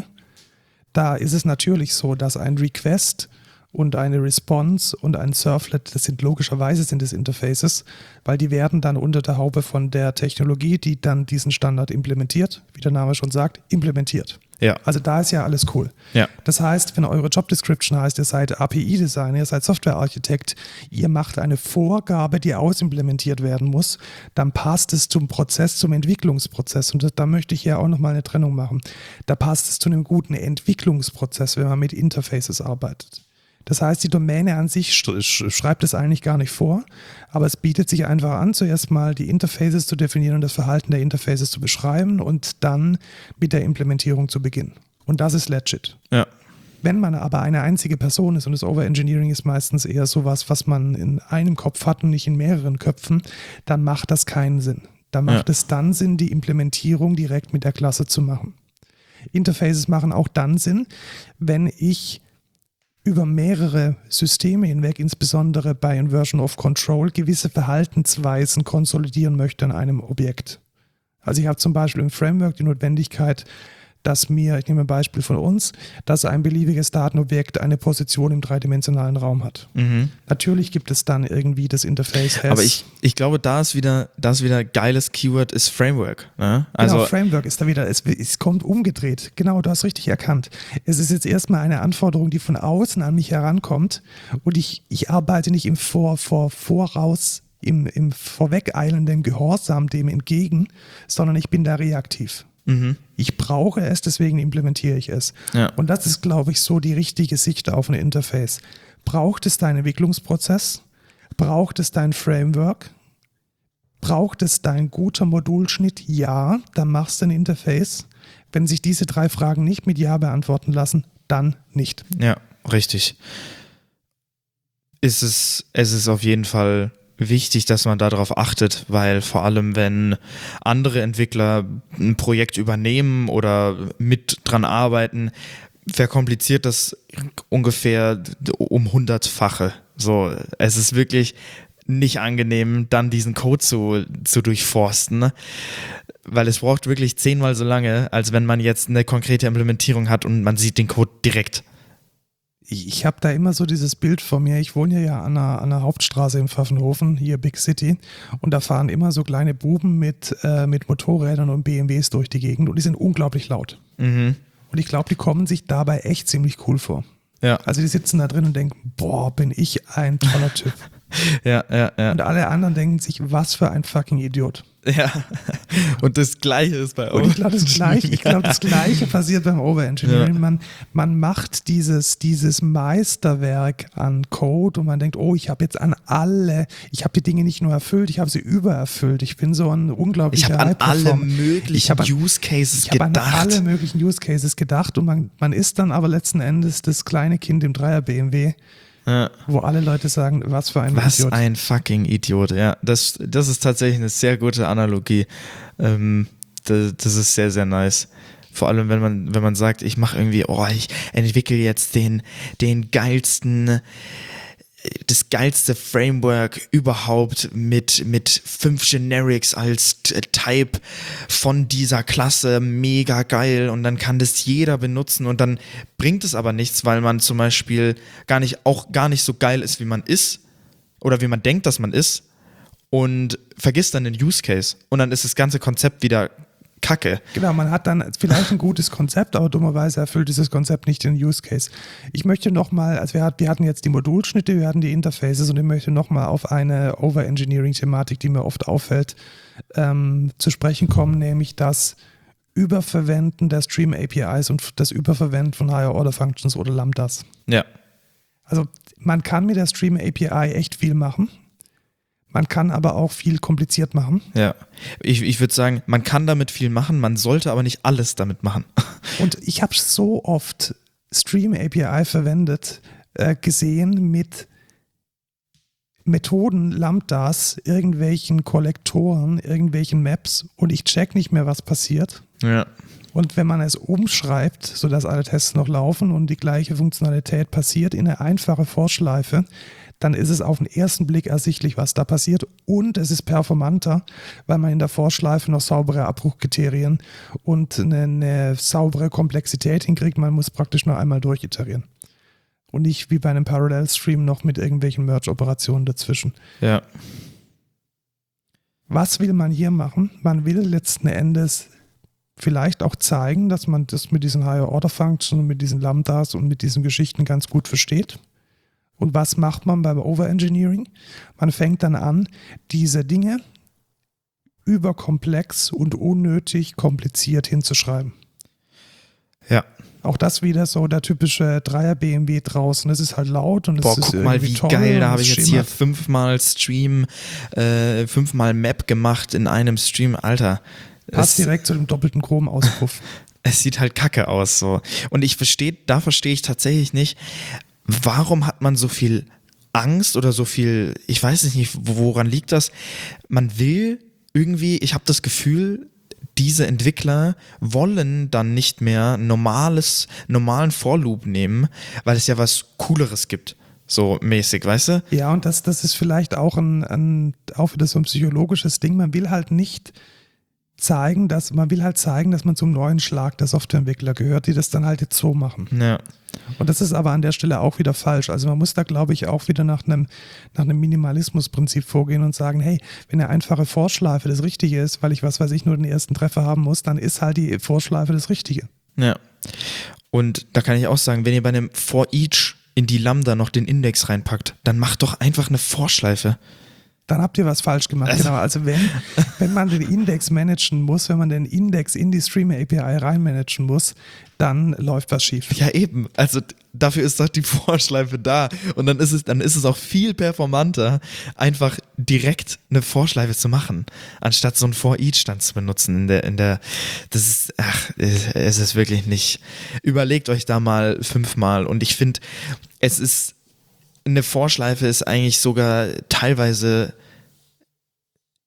Da ist es natürlich so, dass ein Request und eine Response und ein Servlet, das sind logischerweise sind es Interfaces, weil die werden dann unter der Haube von der Technologie, die dann diesen Standard implementiert, wie der Name schon sagt, implementiert. Ja. Also da ist ja alles cool. Ja. Das heißt, wenn eure Job Description heißt, ihr seid A P I-Designer, ihr seid Softwarearchitekt, ihr macht eine Vorgabe, die ausimplementiert werden muss, dann passt es zum Prozess, zum Entwicklungsprozess. Und da möchte ich ja auch nochmal eine Trennung machen. Da passt es zu einem guten Entwicklungsprozess, wenn man mit Interfaces arbeitet. Das heißt, die Domäne an sich schreibt es eigentlich gar nicht vor, aber es bietet sich einfach an, zuerst mal die Interfaces zu definieren und das Verhalten der Interfaces zu beschreiben und dann mit der Implementierung zu beginnen. Und das ist legit. Ja. Wenn man aber eine einzige Person ist und das Overengineering ist meistens eher sowas, was man in einem Kopf hat und nicht in mehreren Köpfen, dann macht das keinen Sinn. Da macht ja. es dann Sinn, die Implementierung direkt mit der Klasse zu machen. Interfaces machen auch dann Sinn, wenn ich über mehrere Systeme hinweg, insbesondere bei Inversion of Control, gewisse Verhaltensweisen konsolidieren möchte an einem Objekt. Also ich habe zum Beispiel im Framework die Notwendigkeit, dass mir, ich nehme ein Beispiel von uns, dass ein beliebiges Datenobjekt eine Position im dreidimensionalen Raum hat. Mhm. Natürlich gibt es dann irgendwie das Interface. Aber ich, ich glaube, da ist wieder, da ist wieder geiles Keyword ist Framework. Ne? Also genau, Framework ist da wieder, es, es kommt umgedreht. Genau, du hast richtig erkannt. Es ist jetzt erstmal eine Anforderung, die von außen an mich herankommt und ich, ich arbeite nicht im Vor, Vor, Voraus, im, im vorwegeilenden Gehorsam dem entgegen, sondern ich bin da reaktiv. Mhm. Ich brauche es, deswegen implementiere ich es. Ja. Und das ist, glaube ich, so die richtige Sicht auf ein Interface. Braucht es deinen Entwicklungsprozess? Braucht es dein Framework? Braucht es dein guter Modulschnitt? Ja, dann machst du ein Interface. Wenn sich diese drei Fragen nicht mit Ja beantworten lassen, dann nicht. Ja, richtig. Ist es, es ist auf jeden Fall wichtig, dass man darauf achtet, weil vor allem, wenn andere Entwickler ein Projekt übernehmen oder mit dran arbeiten, verkompliziert das ungefähr um hundertfache. So, es ist wirklich nicht angenehm, dann diesen Code zu, zu durchforsten, ne? Weil es braucht wirklich zehnmal so lange, als wenn man jetzt eine konkrete Implementierung hat und man sieht den Code direkt. Ich, ich habe da immer so dieses Bild vor mir. Ich wohne ja an einer, an einer Hauptstraße in Pfaffenhofen, hier Big City, und da fahren immer so kleine Buben mit, äh, mit Motorrädern und B M Ws durch die Gegend und die sind unglaublich laut. Mhm. Und ich glaube, die kommen sich dabei echt ziemlich cool vor. Ja. Also die sitzen da drin und denken, boah, bin ich ein toller Typ. Ja, ja, ja. Und alle anderen denken sich, was für ein fucking Idiot. Ja, und das Gleiche ist bei Und ich glaube, das, Gleiche, ich glaub, das Gleiche passiert beim Overengineering. Ja. Man, man macht dieses, dieses Meisterwerk an Code und man denkt, oh, ich habe jetzt an alle, ich habe die Dinge nicht nur erfüllt, ich habe sie übererfüllt. Ich bin so ein unglaublicher Ich habe an alle möglichen ich hab an, Use Cases ich gedacht. Ich habe an alle gedacht. möglichen Use Cases gedacht und man, man ist dann aber letzten Endes das kleine Kind im Dreier-B M W, Ja. wo alle Leute sagen, was für ein Was Idiot. ein fucking Idiot, ja. Das, das ist tatsächlich eine sehr gute Analogie. Ähm, das, das ist sehr, sehr nice. Vor allem, wenn man, wenn man sagt, ich mache irgendwie, oh, ich entwickle jetzt den, den geilsten, das geilste Framework überhaupt mit, mit fünf Generics als Type von dieser Klasse, mega geil, und dann kann das jeder benutzen und dann bringt es aber nichts, weil man zum Beispiel gar nicht, auch gar nicht so geil ist, wie man ist oder wie man denkt, dass man ist, und vergisst dann den Use Case und dann ist das ganze Konzept wieder Kacke. Genau, man hat dann vielleicht ein gutes Konzept, aber dummerweise erfüllt dieses Konzept nicht den Use Case. Ich möchte nochmal, also wir, hat, wir hatten jetzt die Modulschnitte, wir hatten die Interfaces und ich möchte nochmal auf eine Overengineering-Thematik, die mir oft auffällt, ähm, zu sprechen kommen, nämlich das Überverwenden der Stream-A P Is und das Überverwenden von Higher-Order-Functions oder Lambdas. Ja. Also man kann mit der Stream-A P I echt viel machen. Man kann aber auch viel kompliziert machen. Ja, ich, ich würde sagen, man kann damit viel machen, man sollte aber nicht alles damit machen. Und ich habe so oft Stream-A P I verwendet, äh, gesehen mit Methoden, Lambdas, irgendwelchen Kollektoren, irgendwelchen Maps und ich check nicht mehr, was passiert. Ja. Und wenn man es umschreibt, sodass alle Tests noch laufen und die gleiche Funktionalität passiert in eine einfache Vorschleife, dann ist es auf den ersten Blick ersichtlich, was da passiert, und es ist performanter, weil man in der Vorschleife noch saubere Abbruchkriterien und eine, eine saubere Komplexität hinkriegt. Man muss praktisch nur einmal durchiterieren. Und nicht wie bei einem Parallel-Stream noch mit irgendwelchen Merge-Operationen dazwischen. Ja. Was will man hier machen? Man will letzten Endes vielleicht auch zeigen, dass man das mit diesen Higher-Order-Functions und mit diesen Lambdas und mit diesen Geschichten ganz gut versteht. Und was macht man beim Overengineering? Man fängt dann an, diese Dinge überkomplex und unnötig kompliziert hinzuschreiben. Ja. Auch das wieder so der typische Dreier-B M W draußen. Es ist halt laut und es Boah, ist guck mal, wie toll, geil, da habe ich es jetzt hier schimmert. fünfmal Stream, äh, fünfmal Map gemacht in einem Stream, Alter. Passt Es, direkt zu dem doppelten Chrom-Auspuff. es sieht halt kacke aus so. Und ich verstehe, da verstehe ich tatsächlich nicht, warum hat man so viel Angst oder so viel, ich weiß nicht, woran liegt das? Man will irgendwie, ich habe das Gefühl, diese Entwickler wollen dann nicht mehr normales, normalen For-Loop nehmen, weil es ja was Cooleres gibt. So mäßig, weißt du? Ja, und das, das ist vielleicht auch ein, ein, auch wieder so ein psychologisches Ding. Man will halt nicht zeigen, dass, man will halt zeigen, dass man zum neuen Schlag der Softwareentwickler gehört, die das dann halt jetzt so machen. Ja. Und das ist aber an der Stelle auch wieder falsch. Also man muss da, glaube ich, auch wieder nach einem, nach einem Minimalismusprinzip vorgehen und sagen, hey, wenn eine einfache Vorschleife das Richtige ist, weil ich, was weiß ich, nur den ersten Treffer haben muss, dann ist halt die Vorschleife das Richtige. Ja. Und da kann ich auch sagen, wenn ihr bei einem For Each in die Lambda noch den Index reinpackt, dann macht doch einfach eine Vorschleife. Dann habt ihr was falsch gemacht. Also, genau. Also wenn, wenn man den Index managen muss, wenn man den Index in die Stream-A P I reinmanagen muss, dann läuft was schief. Ja, eben. Also dafür ist doch die Vorschleife da. Und dann ist es, dann ist es auch viel performanter, einfach direkt eine Vorschleife zu machen, anstatt so einen For Each dann zu benutzen. In der, in der, das ist, ach, es ist wirklich nicht. Überlegt euch da mal fünfmal. Und ich finde, es ist, eine Vorschleife ist eigentlich sogar teilweise,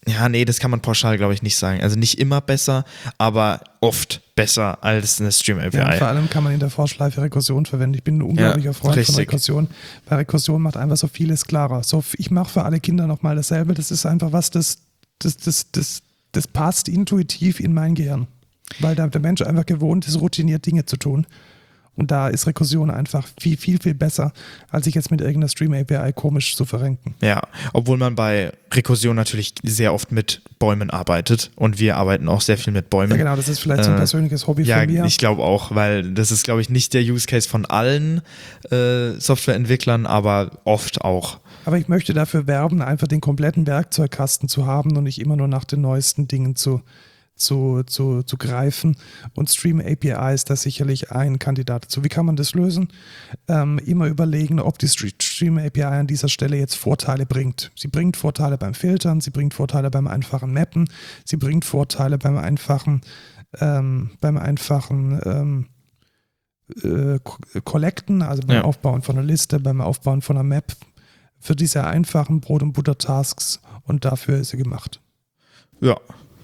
Ja, nee, das kann man pauschal, glaube ich, nicht sagen. Also nicht immer besser, aber oft besser als eine Stream-A P I. Ja, vor allem kann man in der Vorschleife Rekursion verwenden. Ich bin ein unglaublicher Ja, Freund richtig. von Rekursion, weil Rekursion macht einfach so vieles klarer. So, ich mache für alle Kinder nochmal dasselbe. Das ist einfach was, das, das, das, das, das passt intuitiv in mein Gehirn. Weil der, der Mensch einfach gewohnt ist, routiniert Dinge zu tun. Und da ist Rekursion einfach viel, viel, viel besser, als sich jetzt mit irgendeiner Stream-A P I komisch zu verrenken. Ja, obwohl man bei Rekursion natürlich sehr oft mit Bäumen arbeitet und wir arbeiten auch sehr viel mit Bäumen. Ja genau, das ist vielleicht so ein Äh, persönliches Hobby Ja, von mir. ich glaube auch, weil das ist, glaube ich, nicht der Use Case von allen äh, Softwareentwicklern, aber oft auch. Aber ich möchte dafür werben, einfach den kompletten Werkzeugkasten zu haben und nicht immer nur nach den neuesten Dingen zu Zu, zu, zu greifen, und Stream-A P I ist da sicherlich ein Kandidat dazu. Wie kann man das lösen? Ähm, immer überlegen, ob die Stream-A P I an dieser Stelle jetzt Vorteile bringt. Sie bringt Vorteile beim Filtern, sie bringt Vorteile beim einfachen Mappen, sie bringt Vorteile beim einfachen ähm, beim einfachen ähm, äh, Collecten, also beim Ja. Aufbauen von einer Liste, beim Aufbauen von einer Map, für diese einfachen Brot- und Butter-Tasks, und dafür ist sie gemacht. Ja.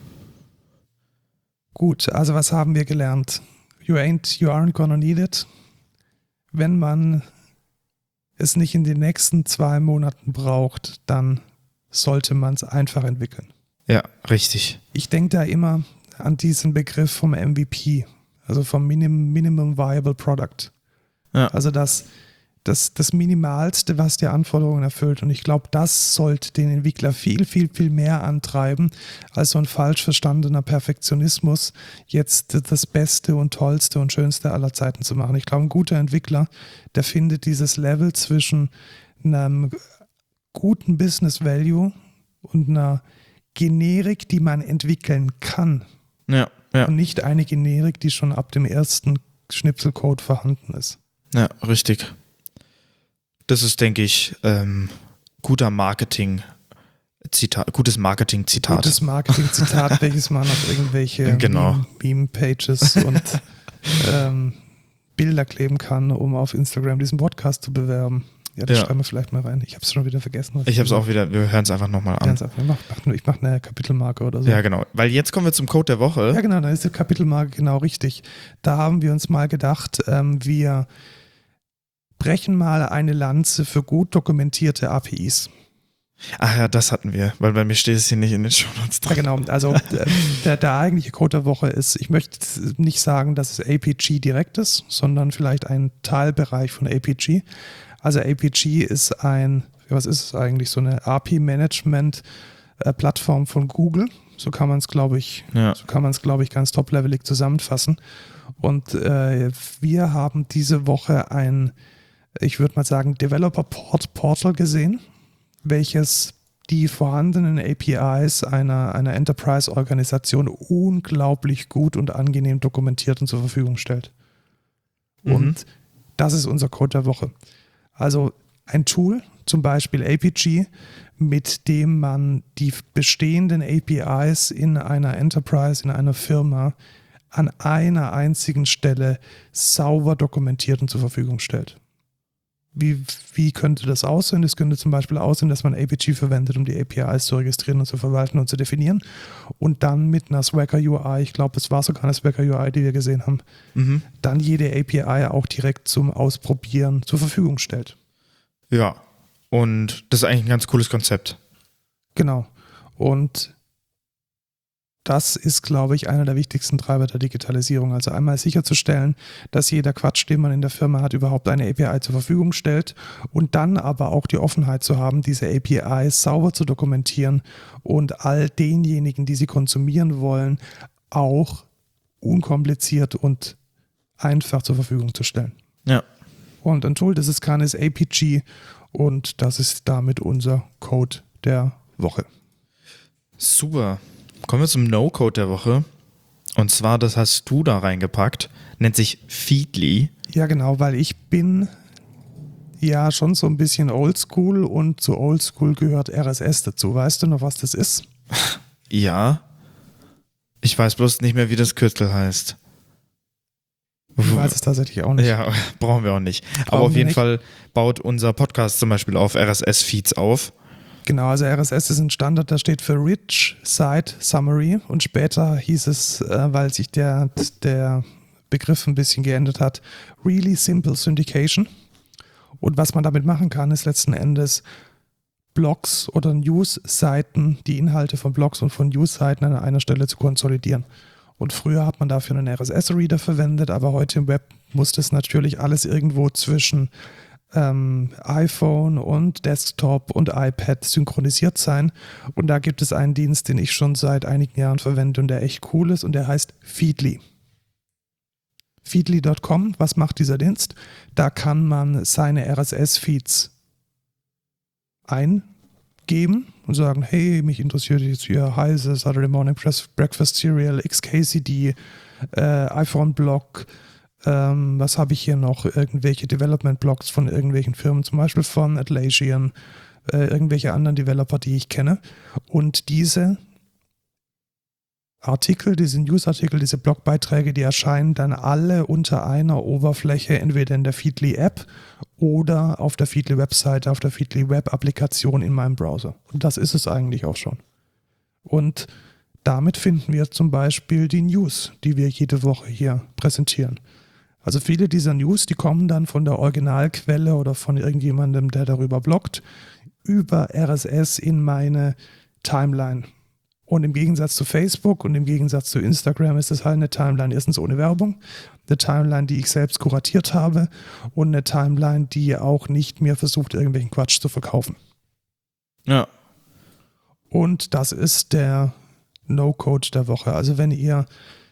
Gut, also was haben wir gelernt? You ain't, you aren't gonna need it. Wenn man es nicht in den nächsten zwei Monaten braucht, dann sollte man es einfach entwickeln. Ja, richtig. Ich denke da immer an diesen Begriff vom M V P, also vom Minim, Minimum Viable Product. Ja. Also das, das, das Minimalste, was die Anforderungen erfüllt. Und ich glaube, das sollte den Entwickler viel, viel, viel mehr antreiben, als so ein falsch verstandener Perfektionismus, jetzt das Beste und Tollste und Schönste aller Zeiten zu machen. Ich glaube, ein guter Entwickler, der findet dieses Level zwischen einem guten Business Value und einer Generik, die man entwickeln kann. Ja, ja. Und nicht eine Generik, die schon ab dem ersten Schnipselcode vorhanden ist. Ja, richtig. Das ist, denke ich, ähm, guter Marketing-Zitat, gutes Marketing-Zitat. Gutes Marketing-Zitat, welches man auf irgendwelche Genau. Meme- Meme-Pages und ähm, Bilder kleben kann, um auf Instagram diesen Podcast zu bewerben. Ja, das Ja. schreiben wir vielleicht mal rein. Ich habe es schon wieder vergessen. Ich habe es auch wieder, wir hören es einfach nochmal an. Ganz einfach. Ich mache mach, ich mach eine Kapitelmarke oder so. Ja, genau. Weil jetzt kommen wir zum Code der Woche. Ja, genau, da ist die Kapitelmarke genau richtig. Da haben wir uns mal gedacht, ähm, wir brechen mal eine Lanze für gut dokumentierte A P Is. Ach ja, das hatten wir, weil bei mir steht es hier nicht in den Shownotes Ja, drin. genau. Also äh, der, der eigentliche Code der Woche ist, ich möchte nicht sagen, dass es A P G direkt ist, sondern vielleicht ein Teilbereich von A P G. Also A P G ist ein, was ist es eigentlich, so eine A P I-Management-Plattform von Google. So kann man es, glaube ich, Ja. so kann man es, glaube ich, ganz top-levelig zusammenfassen. Und äh, wir haben diese Woche ein, ich würde mal sagen, Developer Port Portal gesehen, welches die vorhandenen A P Is einer, einer Enterprise-Organisation unglaublich gut und angenehm dokumentiert und zur Verfügung stellt. Mhm. Und das ist unser Code der Woche. Also ein Tool, zum Beispiel A P G, mit dem man die bestehenden A P Is in einer Enterprise, in einer Firma an einer einzigen Stelle sauber dokumentiert und zur Verfügung stellt. Wie, wie könnte das aussehen? Das könnte zum Beispiel aussehen, dass man A P G verwendet, um die A P Is zu registrieren und zu verwalten und zu definieren. Und dann mit einer Swagger U I, ich glaube, es war sogar eine Swagger U I, die wir gesehen haben, Mhm. dann jede A P I auch direkt zum Ausprobieren zur Verfügung stellt. Ja. Und das ist eigentlich ein ganz cooles Konzept. Genau. Und das ist, glaube ich, einer der wichtigsten Treiber der Digitalisierung. Also einmal sicherzustellen, dass jeder Quatsch, den man in der Firma hat, überhaupt eine A P I zur Verfügung stellt, und dann aber auch die Offenheit zu haben, diese A P Is sauber zu dokumentieren und all denjenigen, die sie konsumieren wollen, auch unkompliziert und einfach zur Verfügung zu stellen. Ja. Und ein Tool, das es kann, ist A P G, und das ist damit unser Code der Woche. Super. Kommen wir zum No-Code der Woche. Und zwar, das hast du da reingepackt, nennt sich Feedly. Ja, genau, weil ich bin ja schon so ein bisschen oldschool, und zu oldschool gehört R S S dazu. Weißt du noch, was das ist? Ja. Ich weiß bloß nicht mehr, wie das Kürzel heißt. Ich weiß es tatsächlich auch nicht. Ja, brauchen wir auch nicht. Aber Brauchen auf wir jeden nicht. Fall baut unser Podcast zum Beispiel auf R S S-Feeds auf. Genau, also R S S ist ein Standard, das steht für Rich Site Summary und später hieß es, äh, weil sich der, der Begriff ein bisschen geändert hat, Really Simple Syndication. Und was man damit machen kann, ist letzten Endes Blogs oder News-Seiten, die Inhalte von Blogs und von News-Seiten an einer Stelle zu konsolidieren. Und früher hat man dafür einen R S S-Reader verwendet, aber heute im Web muss das natürlich alles irgendwo zwischen ähm, iPhone und Desktop und iPad synchronisiert sein. Und da gibt es einen Dienst, den ich schon seit einigen Jahren verwende und der echt cool ist und der heißt Feedly. Feedly Punkt com, was macht dieser Dienst? Da kann man seine R S S-Feeds eingeben und sagen, hey, mich interessiert jetzt hier Heise, Saturday Morning Breakfast Cereal, X K C D, äh, iPhone-Blog, ähm, was habe ich hier noch? Irgendwelche Development-Blogs von irgendwelchen Firmen, zum Beispiel von Atlassian, äh, irgendwelche anderen Developer, die ich kenne. Und diese Artikel, diese Newsartikel, diese Blogbeiträge, die erscheinen dann alle unter einer Oberfläche, entweder in der Feedly-App oder auf der Feedly-Webseite, auf der Feedly-Web-Applikation in meinem Browser. Und das ist es eigentlich auch schon. Und damit finden wir zum Beispiel die News, die wir jede Woche hier präsentieren. Also viele dieser News, die kommen dann von der Originalquelle oder von irgendjemandem, der darüber bloggt, über R S S in meine Timeline. Und im Gegensatz zu Facebook und im Gegensatz zu Instagram ist es halt eine Timeline, erstens ohne Werbung, eine Timeline, die ich selbst kuratiert habe und eine Timeline, die auch nicht mir versucht, irgendwelchen Quatsch zu verkaufen. Ja. Und das ist der No-Code der Woche. Also wenn ihr,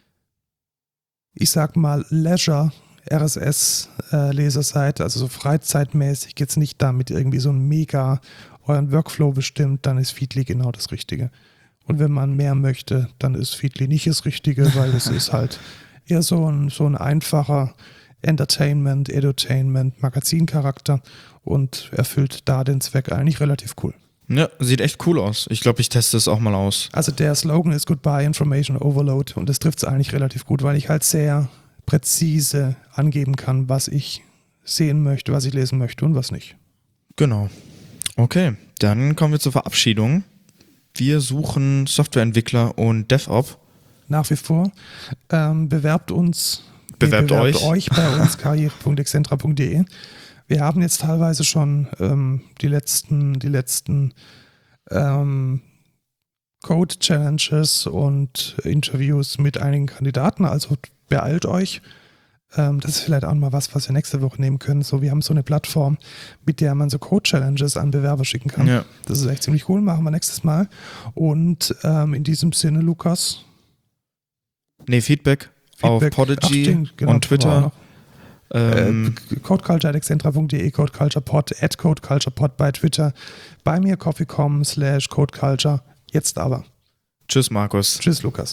ich sag mal, Leisure R S S-Leser seid, also so freizeitmäßig, jetzt nicht damit irgendwie so ein mega euren Workflow bestimmt, dann ist Feedly genau das Richtige. Und wenn man mehr möchte, dann ist Feedly nicht das Richtige, weil es ist halt eher so ein, so ein einfacher Entertainment, Edutainment, Magazincharakter und erfüllt da den Zweck eigentlich relativ cool. Ja, sieht echt cool aus. Ich glaube, ich teste es auch mal aus. Also der Slogan ist Goodbye Information Overload und das trifft es eigentlich relativ gut, weil ich halt sehr präzise angeben kann, was ich sehen möchte, was ich lesen möchte und was nicht. Genau. Okay, dann kommen wir zur Verabschiedung. Wir suchen Softwareentwickler und DevOps. Nach wie vor. Ähm, bewerbt uns. Bewerbt, nee, bewerbt euch. euch bei uns, karriere punkt excentra punkt de. Wir haben jetzt teilweise schon ähm, die letzten, die letzten ähm, Code-Challenges und Interviews mit einigen Kandidaten. Also beeilt euch. Ähm, das ist vielleicht auch mal was, was wir nächste Woche nehmen können. So, wir haben so eine Plattform, mit der man so Code-Challenges an Bewerber schicken kann. Ja. Das ist echt ziemlich cool. Machen wir nächstes Mal. Und ähm, in diesem Sinne, Lukas. Nee, Feedback, Feedback. auf Podigy Ach, stimmt, genau, und Twitter. Ähm, äh, codeculture at excentra punkt de, codeculturepod, at codeculturepod bei Twitter, bei mir coffee punkt com slash codeculture. Jetzt aber. Tschüss, Markus. Tschüss, Lukas.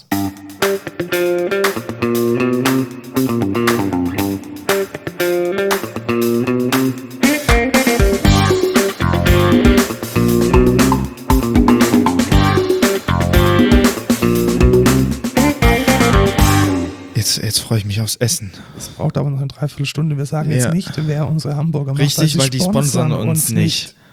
Jetzt, jetzt freue ich mich aufs Essen. Es braucht aber noch eine Dreiviertelstunde. Wir sagen ja. jetzt nicht, wer unsere Hamburger macht. Richtig, weil die sponsern uns nicht.